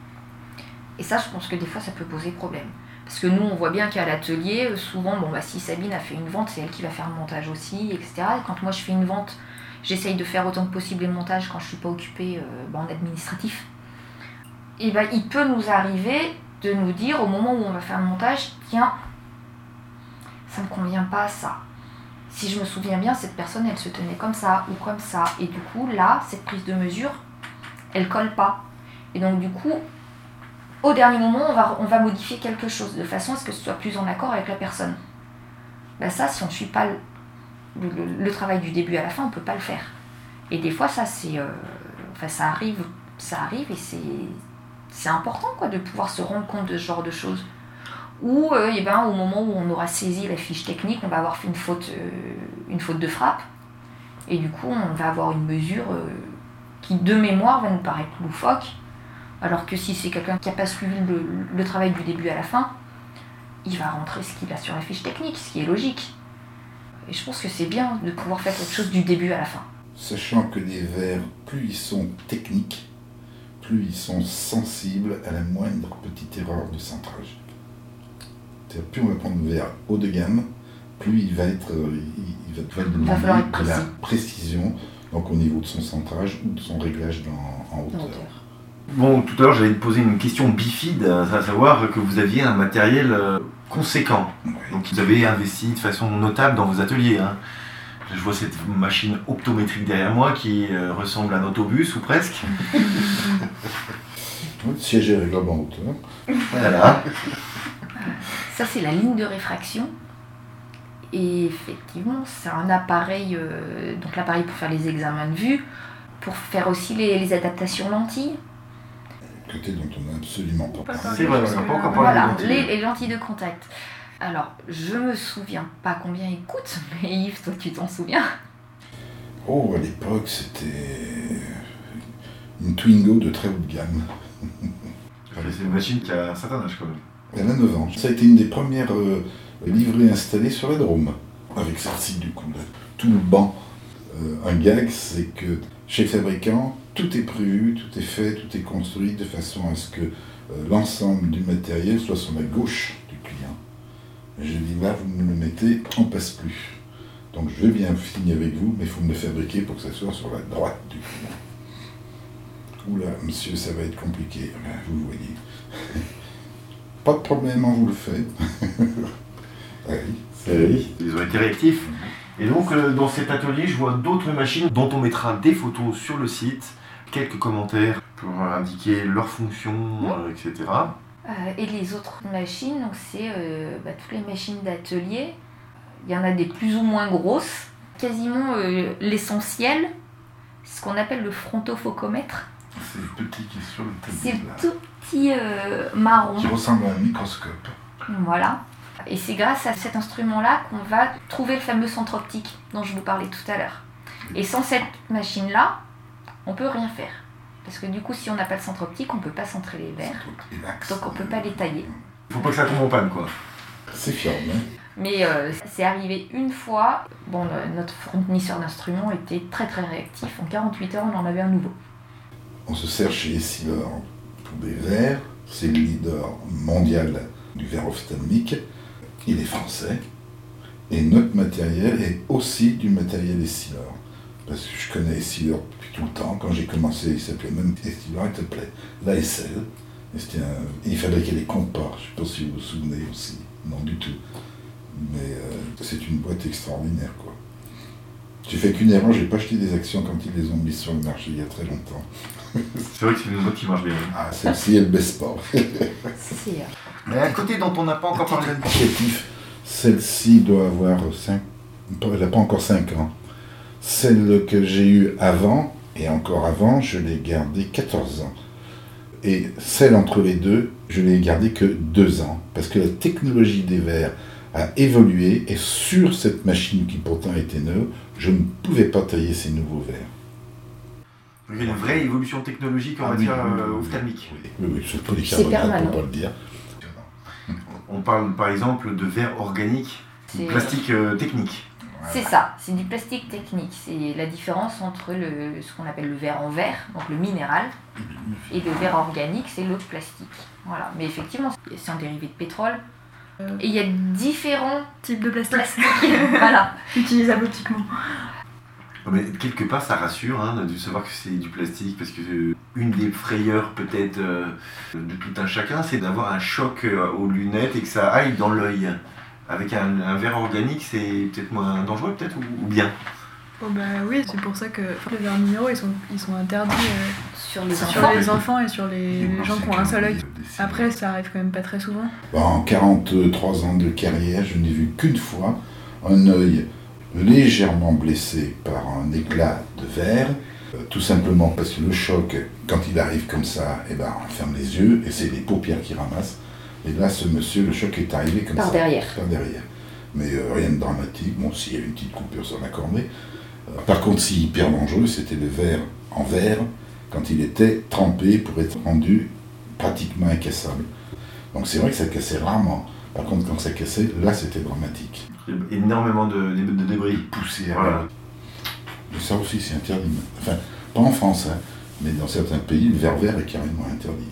Speaker 3: Et ça, je pense que des fois, ça peut poser problème. Parce que nous, on voit bien qu'à l'atelier, souvent, si Sabine a fait une vente, c'est elle qui va faire le montage aussi, etc. Et quand moi, je fais une vente j'essaye de faire autant que possible les montages quand je suis pas occupée en administratif. Et ben, il peut nous arriver de nous dire au moment où on va faire le montage, tiens, ça me convient pas ça. Si je me souviens bien, cette personne elle se tenait comme ça ou comme ça, et du coup là, cette prise de mesure, elle colle pas. Et donc du coup, au dernier moment, on va modifier quelque chose de façon à ce que ce soit plus en accord avec la personne. Ben ça, si on ne suit pas le travail du début à la fin, on ne peut pas le faire. Et des fois, ça c'est, ça arrive et c'est important quoi, de pouvoir se rendre compte de ce genre de choses. Ou au moment où on aura saisi la fiche technique, on va avoir fait une faute de frappe, et du coup, on va avoir une mesure qui, de mémoire, va nous paraître loufoque. Alors que si c'est quelqu'un qui n'a pas suivi le travail du début à la fin, il va rentrer ce qu'il a sur la fiche technique, ce qui est logique. Et je pense que c'est bien de pouvoir faire quelque chose du début à la fin.
Speaker 1: Sachant que les verres, plus ils sont techniques, plus ils sont sensibles à la moindre petite erreur de centrage. C'est-à-dire, plus on va prendre un verre haut de gamme, plus il va demander de la précision, donc au niveau de son centrage ou de son réglage en hauteur.
Speaker 2: Bon, tout à l'heure, j'allais te poser une question bifide, à savoir que vous aviez un matériel conséquent.
Speaker 1: Ouais.
Speaker 2: Donc, vous avez investi de façon notable dans vos ateliers. Hein. Je vois cette machine optométrique derrière moi qui ressemble à un autobus, ou presque.
Speaker 1: Le siège est réglable en hauteur.
Speaker 2: Voilà.
Speaker 3: Ça, c'est la ligne de réfraction. Et effectivement, c'est un appareil, donc l'appareil pour faire les examens de vue, pour faire aussi les adaptations lentilles.
Speaker 1: Côté dont on n'a absolument pas parlé.
Speaker 2: C'est vrai, on n'a pas encore parlé
Speaker 3: Voilà,
Speaker 2: de lentilles.
Speaker 3: les lentilles de contact. Alors, je me souviens pas combien ils coûtent, mais Yves, toi, tu t'en souviens?
Speaker 1: Oh, à l'époque, c'était une Twingo de très haut de gamme.
Speaker 2: C'est une machine qui a un certain âge quand même.
Speaker 1: Elle a 9 ans. Ça a été une des premières livrées installées sur la Drôme. Avec celle-ci, du coup, tout le banc. Un gag, c'est que chez le fabricant, tout est prévu, tout est fait, tout est construit de façon à ce que l'ensemble du matériel soit sur la gauche du client. J'ai dit là, vous me le mettez, on passe plus. Donc je vais bien signer avec vous, mais il faut me le fabriquer pour que ça soit sur la droite du client. Oula, monsieur, ça va être compliqué, vous voyez. Pas de problème, on vous le fait.
Speaker 2: Oui, ils ont été réactifs. Et donc, dans cet atelier, je vois d'autres machines dont on mettra des photos sur le site, quelques commentaires pour indiquer leurs fonctions, etc.
Speaker 3: Et les autres machines, donc c'est toutes les machines d'atelier. Il y en a des plus ou moins grosses. Quasiment l'essentiel, ce qu'on appelle le frontofocomètre.
Speaker 1: C'est le petit qui est sur le
Speaker 3: C'est
Speaker 1: tapis,
Speaker 3: le
Speaker 1: là.
Speaker 3: tout petit marron.
Speaker 1: Qui ressemble à un microscope.
Speaker 3: Voilà. Et c'est grâce à cet instrument-là qu'on va trouver le fameux centre optique dont je vous parlais tout à l'heure. Et sans cette machine-là, on peut rien faire. Parce que du coup, si on n'a pas le centre optique, on ne peut pas centrer les verres. Donc on ne peut pas les tailler.
Speaker 2: Il faut pas que ça tombe en panne, quoi.
Speaker 1: C'est fiable, hein.
Speaker 3: Mais c'est arrivé une fois. Bon, notre fournisseur d'instruments était très très réactif. En 48 heures, on en avait un nouveau.
Speaker 1: On se sert chez Essilor pour des verres. C'est le leader mondial du verre ophtalmique. Il est français. Et notre matériel est aussi du matériel Essilor. Parce que je connais Essilor depuis tout le temps. Quand j'ai commencé, il s'appelait même Essilor, il s'appelait l'ASL. Il fabriquait des compas. Je ne sais pas si vous vous souvenez aussi. Non, du tout. Mais c'est une boîte extraordinaire, quoi. J'ai fait qu'une erreur, j'ai pas acheté des actions quand ils les ont mises sur le marché il y a très longtemps.
Speaker 2: C'est vrai que c'est une boîte qui marche bien.
Speaker 1: Ah, celle-ci, elle baisse pas.
Speaker 3: C'est
Speaker 2: Mais à côté dont on n'a pas encore parlé.
Speaker 1: Indicatif, celle-ci doit avoir 5... Elle n'a pas encore 5 ans. Celle que j'ai eue avant, et encore avant, je l'ai gardée 14 ans. Et celle entre les deux, je l'ai gardée que 2 ans. Parce que la technologie des verres a évolué, et sur cette machine qui pourtant était neuve, je ne pouvais pas tailler ces nouveaux verres.
Speaker 2: Il y a une vraie évolution technologique en matière ophtalmique.
Speaker 1: Oui, c'est polycarbonate, pour pas le dire.
Speaker 2: On parle par exemple de verre organique, ou plastique technique.
Speaker 3: C'est ça, c'est du plastique technique. C'est la différence entre ce qu'on appelle le verre en verre, donc le minéral, et le verre organique, c'est le plastique. Voilà. Mais effectivement, c'est un dérivé de pétrole. Et il y a différents
Speaker 4: type de plastique
Speaker 3: plastiques voilà.
Speaker 4: utilisables optiquement.
Speaker 2: Mais quelque part, ça rassure de savoir que c'est du plastique, parce que une des frayeurs peut-être de tout un chacun, c'est d'avoir un choc aux lunettes et que ça aille dans l'œil. Avec un verre organique, c'est peut-être moins dangereux, peut-être, ou bien?
Speaker 4: Oh bah oui, c'est pour ça que les verres minéraux, ils sont interdits
Speaker 3: Sur les
Speaker 4: sur
Speaker 3: enfants.
Speaker 4: les enfants et sur les gens qui ont un seul œil. Après, ça arrive quand même pas très souvent.
Speaker 1: En 43 ans de carrière, je n'ai vu qu'une fois un œil légèrement blessé par un éclat de verre, tout simplement parce que le choc, quand il arrive comme ça, on ferme les yeux et c'est les paupières qui ramassent. Et là, ce monsieur, le choc est arrivé comme
Speaker 3: Par
Speaker 1: ça.
Speaker 3: derrière.
Speaker 1: Par derrière. Mais rien de dramatique. Bon, s'il y a une petite coupure sur la cornée. Par contre, si hyper dangereux, c'était le verre en verre quand il était trempé pour être rendu pratiquement incassable. Donc c'est vrai que ça cassait rarement. Par contre, quand ça cassait, là, c'était dramatique.
Speaker 2: Énormément de débris.
Speaker 1: Poussière.
Speaker 2: Voilà.
Speaker 1: Mais ça aussi, c'est interdit. Enfin, pas en France, mais dans certains pays, le verre vert est carrément interdit.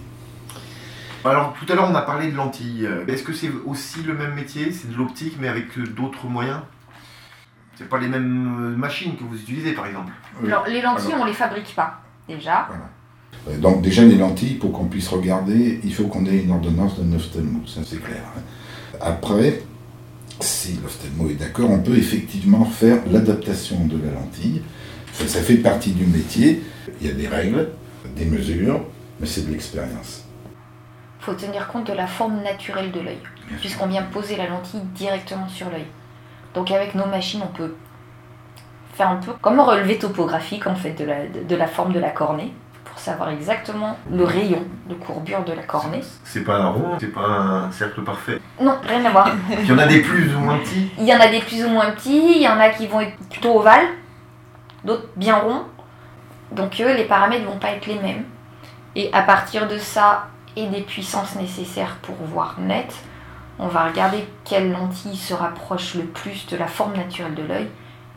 Speaker 2: Alors, tout à l'heure, on a parlé de lentilles. Est-ce que c'est aussi le même métier? C'est de l'optique, mais avec d'autres moyens? C'est pas les mêmes machines que vous utilisez, par exemple?
Speaker 3: Alors, les lentilles, on les fabrique pas, déjà.
Speaker 1: Voilà. Donc, déjà, les lentilles, pour qu'on puisse regarder, il faut qu'on ait une ordonnance d'un ophtalmo, ça c'est clair. Après, si l'ophtalmo est d'accord, on peut effectivement faire l'adaptation de la lentille. Ça fait partie du métier. Il y a des règles, des mesures, mais c'est de l'expérience.
Speaker 3: Il faut tenir compte de la forme naturelle de l'œil, puisqu'on vient poser la lentille directement sur l'œil. Donc avec nos machines, on peut faire un peu comme un relevé topographique en fait de la forme de la cornée, pour savoir exactement le rayon de courbure de la cornée.
Speaker 2: C'est pas un rond, c'est pas un cercle parfait.
Speaker 3: Non, rien à voir.
Speaker 2: Il y en a des plus ou moins petits.
Speaker 3: Il y en a des plus ou moins petits, il y en a qui vont être plutôt ovales, d'autres bien ronds. Donc les paramètres vont pas être les mêmes. Et à partir de ça et des puissances nécessaires pour voir net, on va regarder quelle lentille se rapproche le plus de la forme naturelle de l'œil.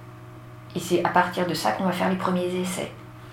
Speaker 3: Et c'est à partir de ça qu'on va faire les premiers essais.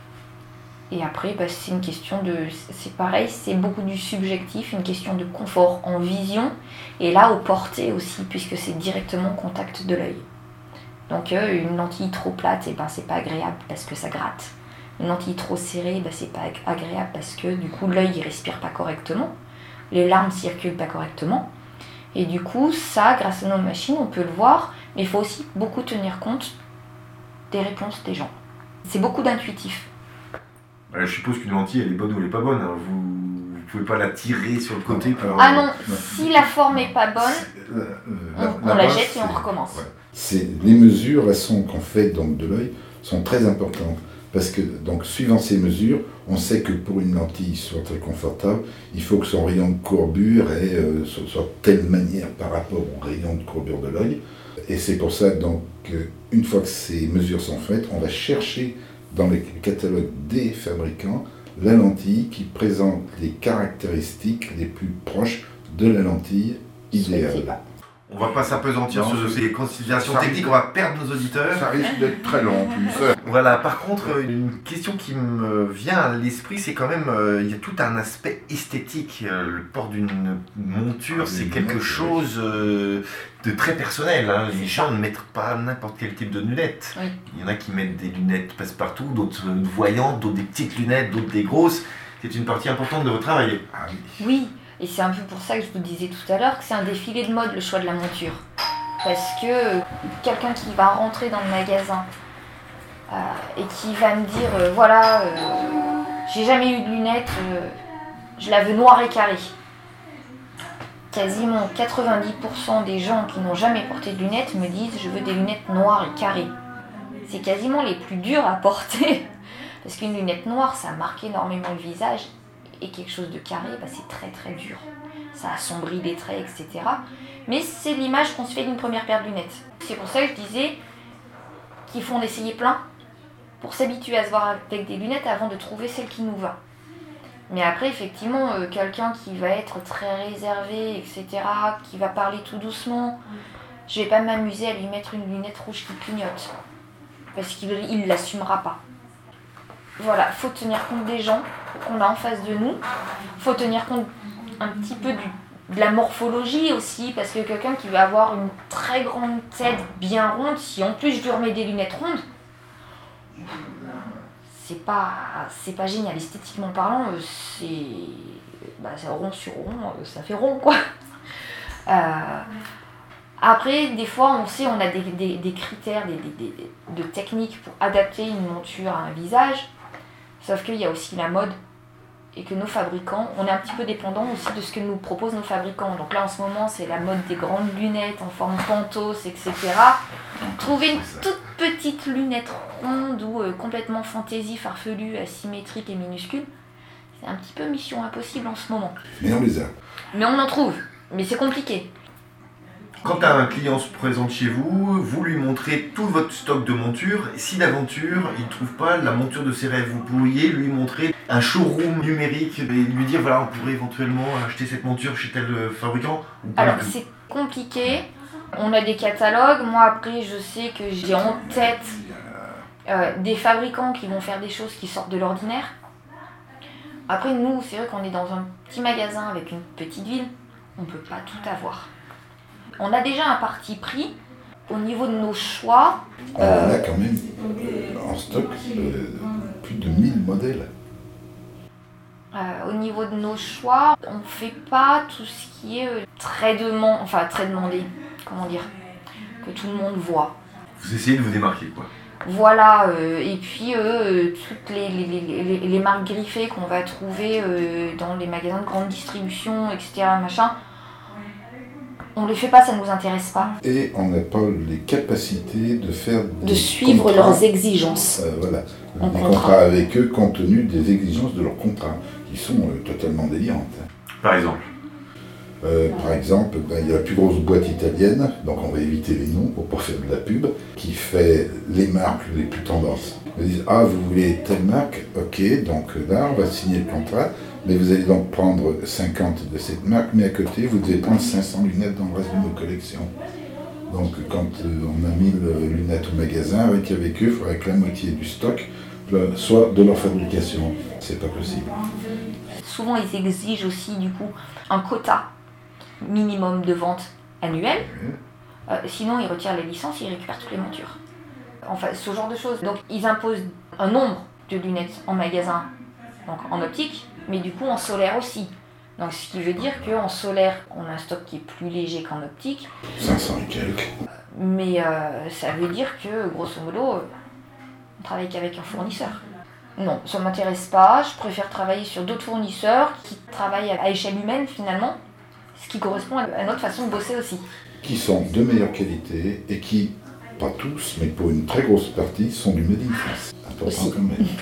Speaker 3: Et après, c'est une question de... C'est pareil, c'est beaucoup du subjectif, une question de confort en vision. Et là, au portée aussi, puisque c'est directement au contact de l'œil. Donc une lentille trop plate, c'est pas agréable parce que ça gratte. Une lentille trop serrée, c'est pas agréable parce que du coup l'œil il respire pas correctement, les larmes circulent pas correctement. Et du coup, ça, grâce à nos machines, on peut le voir, mais il faut aussi beaucoup tenir compte des réponses des gens. C'est beaucoup d'intuitif.
Speaker 2: Je suppose qu'une lentille, elle est bonne ou elle est pas bonne. Vous pouvez pas la tirer sur le côté pour...
Speaker 3: Ah non, si la forme est pas bonne, on la jette et on recommence.
Speaker 1: Ouais. Les mesures, la son qu'on fait donc, de l'œil sont très importantes. Parce que, donc, suivant ces mesures, on sait que pour une lentille soit très confortable, il faut que son rayon de courbure soit de telle manière par rapport au rayon de courbure de l'œil. Et c'est pour ça, donc, une fois que ces mesures sont faites, on va chercher dans les catalogues des fabricants la lentille qui présente les caractéristiques les plus proches de la lentille idéale.
Speaker 2: On va pas s'apesantir sur ces considérations
Speaker 1: Ça
Speaker 2: techniques, on va perdre nos auditeurs.
Speaker 1: Ça risque d'être très long en plus.
Speaker 2: Voilà, par contre, une question qui me vient à l'esprit, c'est quand même, il y a tout un aspect esthétique. Le port d'une monture, c'est quelque chose de très personnel. Les gens ne mettent pas n'importe quel type de lunettes.
Speaker 3: Oui.
Speaker 2: Il y en a qui mettent des lunettes passe-partout, d'autres voyantes, d'autres des petites lunettes, d'autres des grosses. C'est une partie importante de votre travail.
Speaker 1: Ah oui.
Speaker 3: Oui, et c'est un peu pour ça que je vous disais tout à l'heure que c'est un défilé de mode le choix de la monture. Parce que quelqu'un qui va rentrer dans le magasin et qui va me dire j'ai jamais eu de lunettes, je la veux noire et carrée. Quasiment 90% des gens qui n'ont jamais porté de lunettes me disent je veux des lunettes noires et carrées. C'est quasiment les plus durs à porter parce qu'une lunette noire ça marque énormément le visage. Et quelque chose de carré, c'est très très dur. Ça assombrit les traits, etc. Mais c'est l'image qu'on se fait d'une première paire de lunettes. C'est pour ça que je disais qu'il faut en essayer plein pour s'habituer à se voir avec des lunettes avant de trouver celle qui nous va. Mais après, effectivement, quelqu'un qui va être très réservé, etc., qui va parler tout doucement, je vais pas m'amuser à lui mettre une lunette rouge qui clignote. Parce qu'il ne l'assumera pas. Voilà, il faut tenir compte des gens qu'on a en face de nous. Il faut tenir compte un petit peu de la morphologie aussi, parce que quelqu'un qui va avoir une très grande tête bien ronde, si en plus je lui remets des lunettes rondes, c'est pas génial. Esthétiquement parlant, c'est rond sur rond, ça fait rond, quoi. Après, des fois, on a des critères, de techniques pour adapter une monture à un visage, sauf qu'il y a aussi la mode, et que nos fabricants, on est un petit peu dépendant aussi de ce que nous proposent nos fabricants. Donc là, en ce moment, c'est la mode des grandes lunettes en forme pantos, etc. Trouver une toute petite lunette ronde ou complètement fantaisie, farfelue, asymétrique et minuscule, c'est un petit peu mission impossible en ce moment.
Speaker 1: Mais on les a.
Speaker 3: Mais on en trouve, mais c'est compliqué.
Speaker 2: Quand un client se présente chez vous, vous lui montrez tout votre stock de montures. Si d'aventure, il ne trouve pas la monture de ses rêves, vous pourriez lui montrer un showroom numérique et lui dire voilà, on pourrait éventuellement acheter cette monture chez tel fabricant.
Speaker 3: Alors c'est compliqué, on a des catalogues. Moi après, je sais que j'ai en tête des fabricants qui vont faire des choses qui sortent de l'ordinaire. Après, nous, c'est vrai qu'on est dans un petit magasin avec une petite ville, on ne peut pas tout avoir. On a déjà un parti pris au niveau de nos choix.
Speaker 1: On a quand même en stock plus de 1000 modèles.
Speaker 3: Au niveau de nos choix, on ne fait pas tout ce qui est très demandé, comment dire, que tout le monde voit.
Speaker 2: Vous essayez de vous démarquer, quoi.
Speaker 3: Voilà, et puis toutes les marques griffées qu'on va trouver dans les magasins de grande distribution, etc., machin, on les fait pas, ça ne nous intéresse pas.
Speaker 1: Et on n'a pas les capacités de faire
Speaker 3: de suivre
Speaker 1: contrats,
Speaker 3: leurs exigences.
Speaker 1: Voilà, des contrats avec eux compte tenu des exigences de leurs contrats, qui sont totalement délirantes.
Speaker 2: Par exemple
Speaker 1: il y a la plus grosse boîte italienne, donc on va éviter les noms pour ne pas faire de la pub, qui fait les marques les plus tendances. Ils disent « Ah, vous voulez telle marque? Ok, donc là, on va signer le contrat, mais vous allez donc prendre 50 de cette marque, mais à côté, vous devez prendre 500 lunettes dans le reste de nos collections. » Donc quand on a 1000 lunettes au magasin, avec eux, il faudrait que la moitié du stock soit de leur fabrication. C'est pas possible.
Speaker 3: Souvent, ils exigent aussi, du coup, un quota minimum de vente annuelle. Sinon, ils retirent les licences et ils récupèrent toutes les montures. Enfin, ce genre de choses. Donc, ils imposent un nombre de lunettes en magasin, donc en optique, mais du coup en solaire aussi. Donc, ce qui veut dire qu'en solaire, on a un stock qui est plus léger qu'en optique.
Speaker 1: 500 et quelques.
Speaker 3: Mais ça veut dire que, grosso modo, on travaille qu'avec un fournisseur. Non, ça ne m'intéresse pas. Je préfère travailler sur d'autres fournisseurs qui travaillent à échelle humaine, finalement, ce qui correspond à notre façon de bosser aussi.
Speaker 1: Qui sont de meilleure qualité et qui, pas tous, mais pour une très grosse partie, sont du Made in France. Important
Speaker 3: aussi.
Speaker 1: Quand même.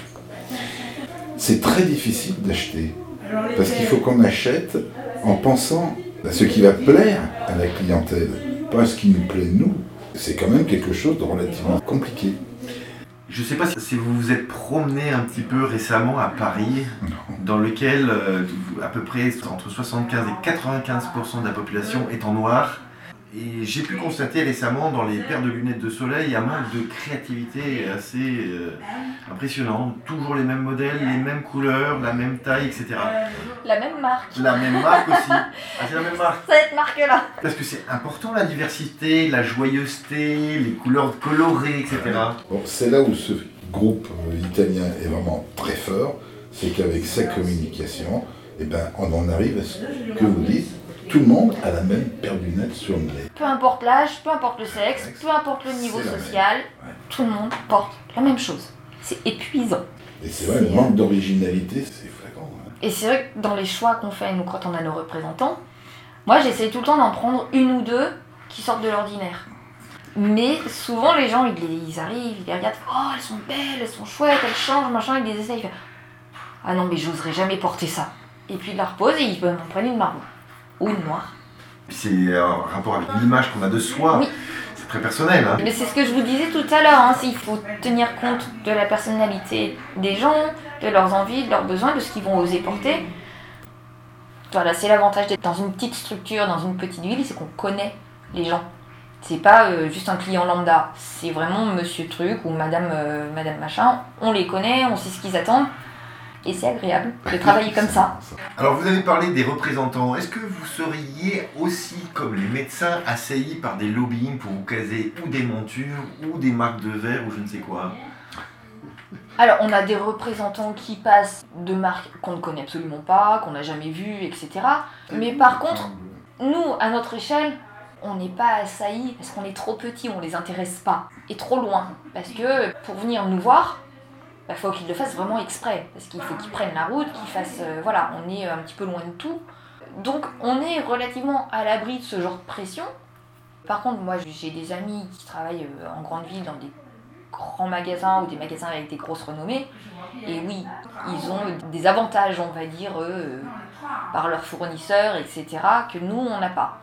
Speaker 1: C'est très difficile d'acheter, parce qu'il faut qu'on achète en pensant à ce qui va plaire à la clientèle, pas à ce qui nous plaît nous. C'est quand même quelque chose de relativement compliqué.
Speaker 2: Je ne sais pas si vous vous êtes promené un petit peu récemment à Paris, dans lequel à peu près entre 75 et 95% de la population est en noir. Et j'ai pu constater récemment dans les paires de lunettes de soleil un manque de créativité assez impressionnant. Toujours les mêmes modèles, les mêmes couleurs, la même taille, etc.
Speaker 3: La même marque.
Speaker 2: La même marque aussi. Ah, c'est la même marque.
Speaker 3: Cette marque-là.
Speaker 2: Parce que c'est important la diversité, la joyeuseté, les couleurs colorées, etc.
Speaker 1: Bon, c'est là où ce groupe italien est vraiment très fort, c'est qu'avec sa communication, on en arrive à ce que vous dites. Tout le monde a la même paire de lunettes sur le nez.
Speaker 3: Peu importe l'âge, peu importe le sexe, peu importe le niveau social, tout le monde porte la même chose. C'est épuisant.
Speaker 1: Et c'est vrai, le manque d'originalité, c'est flagrant.
Speaker 3: Et c'est vrai que dans les choix qu'on fait, nous, quand on a nos représentants, moi j'essaie tout le temps d'en prendre une ou deux qui sortent de l'ordinaire. Mais souvent les gens, ils arrivent, ils les regardent, oh elles sont belles, elles sont chouettes, elles changent, machin, ils les essayent, ils font, ah non mais j'oserais jamais porter ça. Et puis ils la reposent et ils m'en prennent une marron. Ou une noire.
Speaker 2: C'est en rapport avec l'image qu'on a de soi.
Speaker 3: Oui.
Speaker 2: C'est très personnel. Hein.
Speaker 3: Mais c'est ce que je vous disais tout à l'heure. Il faut tenir compte de la personnalité des gens, de leurs envies, de leurs besoins, de ce qu'ils vont oser porter. Voilà, c'est l'avantage d'être dans une petite structure, dans une petite ville, c'est qu'on connaît les gens. C'est pas juste un client lambda. C'est vraiment monsieur truc ou madame machin. On les connaît, on sait ce qu'ils attendent. Et c'est agréable de travailler comme ça.
Speaker 2: Alors vous avez parlé des représentants. Est-ce que vous seriez aussi, comme les médecins, assaillis par des lobbying pour vous caser ou des montures ou des marques de verre ou je ne sais quoi?
Speaker 3: Alors, on a des représentants qui passent de marques qu'on ne connaît absolument pas, qu'on n'a jamais vues, etc. Mais par contre, nous, à notre échelle, on n'est pas assaillis parce qu'on est trop petit, on les intéresse pas. Et trop loin. Parce que pour venir nous voir, il faut qu'ils le fassent vraiment exprès. Parce qu'il faut qu'ils prennent la route, qu'ils fassent... voilà, on est un petit peu loin de tout. Donc, on est relativement à l'abri de ce genre de pression. Par contre, moi, j'ai des amis qui travaillent en grande ville dans des grands magasins ou des magasins avec des grosses renommées. Et oui, ils ont des avantages, on va dire, par leurs fournisseurs, etc., que nous, on n'a pas.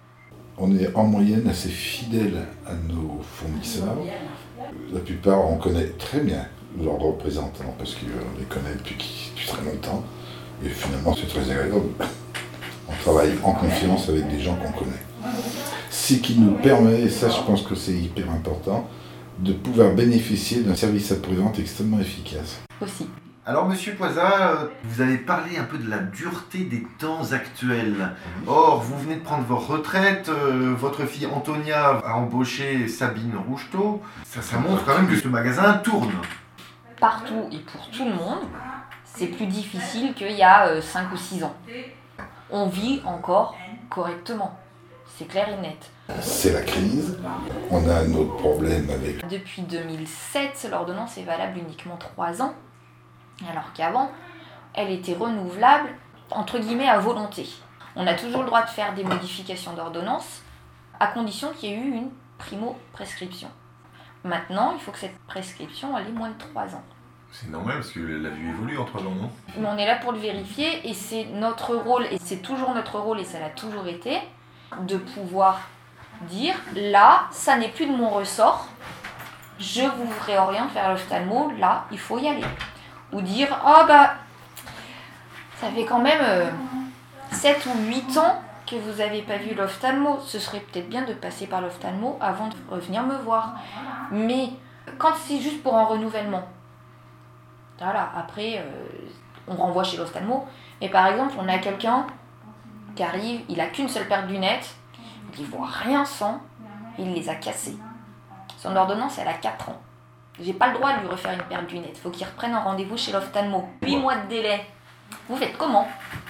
Speaker 1: On est en moyenne assez fidèles à nos fournisseurs. La plupart, on connaît très bien leurs représentants parce qu'on les connaît depuis très longtemps. Et finalement, c'est très agréable. On travaille en confiance avec des gens qu'on connaît. Ce qui nous permet, et ça je pense que c'est hyper important, de pouvoir bénéficier d'un service après-vente extrêmement efficace.
Speaker 3: Aussi.
Speaker 2: Alors Monsieur Poisa, vous avez parlé un peu de la dureté des temps actuels. Or, vous venez de prendre votre retraite, votre fille Antonia a embauché Sabine Rougetot. Ça montre quand même que ce magasin tourne.
Speaker 3: Partout et pour tout le monde, c'est plus difficile qu'il y a 5 ou 6 ans. On vit encore correctement, c'est clair et net.
Speaker 1: C'est la crise, on a un autre problème avec...
Speaker 3: Depuis 2007, l'ordonnance est valable uniquement 3 ans, alors qu'avant, elle était renouvelable, entre guillemets, à volonté. On a toujours le droit de faire des modifications d'ordonnance, à condition qu'il y ait eu une primo-prescription. Maintenant, il faut que cette prescription ait moins de 3 ans.
Speaker 5: C'est normal parce que la vue évolue en 3 ans, non?
Speaker 3: Mais on est là pour le vérifier et c'est notre rôle, et c'est toujours notre rôle et ça l'a toujours été, de pouvoir dire là, ça n'est plus de mon ressort, je vous réoriente vers l'ophtalmo, là, il faut y aller. Ou dire oh bah, ça fait quand même 7 ou 8 ans que vous n'avez pas vu l'ophtalmo, ce serait peut-être bien de passer par l'ophtalmo avant de revenir me voir. Mais quand c'est juste pour un renouvellement, voilà, après, on renvoie chez l'ophtalmo. Mais par exemple, on a quelqu'un qui arrive, il n'a qu'une seule paire de lunettes, il ne voit rien sans, il les a cassées. Son ordonnance, elle a 4 ans. J'ai pas le droit de lui refaire une paire de lunettes. Il faut qu'il reprenne un rendez-vous chez l'ophtalmo. 8 mois de délai. Vous faites comment?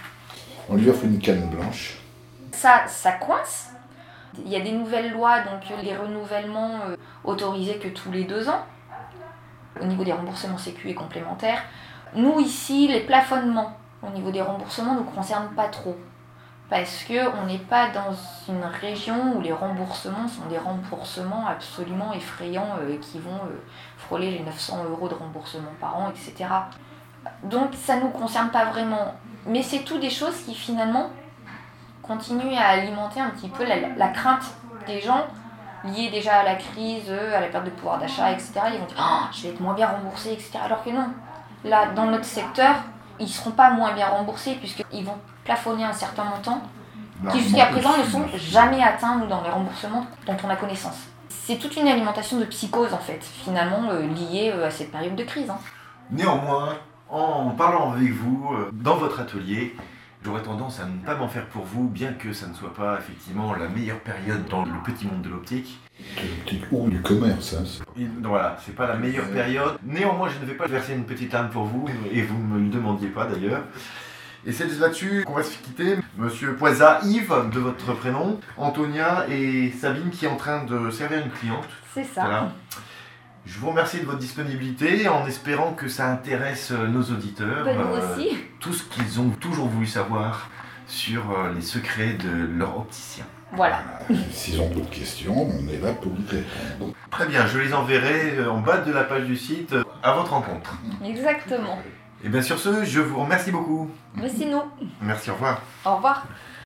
Speaker 1: On lui offre une canne blanche.
Speaker 3: Ça coince. Il y a des nouvelles lois, donc les renouvellements autorisés que tous les 2 ans. Au niveau des remboursements sécu et complémentaires. Nous, ici, les plafonnements au niveau des remboursements ne nous concernent pas trop. Parce qu'on n'est pas dans une région où les remboursements sont des remboursements absolument effrayants qui vont frôler les 900 € de remboursement par an, etc. Donc ça ne nous concerne pas vraiment. Mais c'est tout des choses qui finalement continuent à alimenter un petit peu la crainte des gens liés déjà à la crise, à la perte de pouvoir d'achat, etc. Ils vont dire oh, je vais être moins bien remboursé, etc. Alors que non, là, dans notre secteur, ils ne seront pas moins bien remboursés puisqu'ils vont plafonner un certain montant qui jusqu'à présent ne sont jamais atteints nous, dans les remboursements dont on a connaissance. C'est toute une alimentation de psychose en fait, finalement liée à cette période de crise. Hein.
Speaker 2: Néanmoins, en parlant avec vous dans votre atelier, j'aurais tendance à ne pas m'en faire pour vous, bien que ça ne soit pas effectivement la meilleure période dans le petit monde de l'optique.
Speaker 1: De l'optique ou du commerce. Hein.
Speaker 2: Voilà, c'est pas la meilleure période. Néanmoins, je ne vais pas verser une petite larme pour vous, et vous ne me le demandiez pas d'ailleurs. Et c'est là-dessus qu'on va se quitter. Monsieur Poisa, Yves, de votre prénom, Antonia et Sabine qui est en train de servir une cliente.
Speaker 3: C'est ça.
Speaker 2: Voilà. Je vous remercie de votre disponibilité en espérant que ça intéresse nos auditeurs.
Speaker 3: Nous aussi.
Speaker 2: Tout ce qu'ils ont toujours voulu savoir sur les secrets de leur opticien.
Speaker 3: Voilà.
Speaker 1: S'ils ont d'autres questions, on est là pour y répondre.
Speaker 2: Très bien, je les enverrai en bas de la page du site à votre rencontre.
Speaker 3: Exactement.
Speaker 2: Et bien sur ce, je vous remercie beaucoup.
Speaker 3: Mais c'est nous.
Speaker 2: Merci, au revoir.
Speaker 3: Au revoir.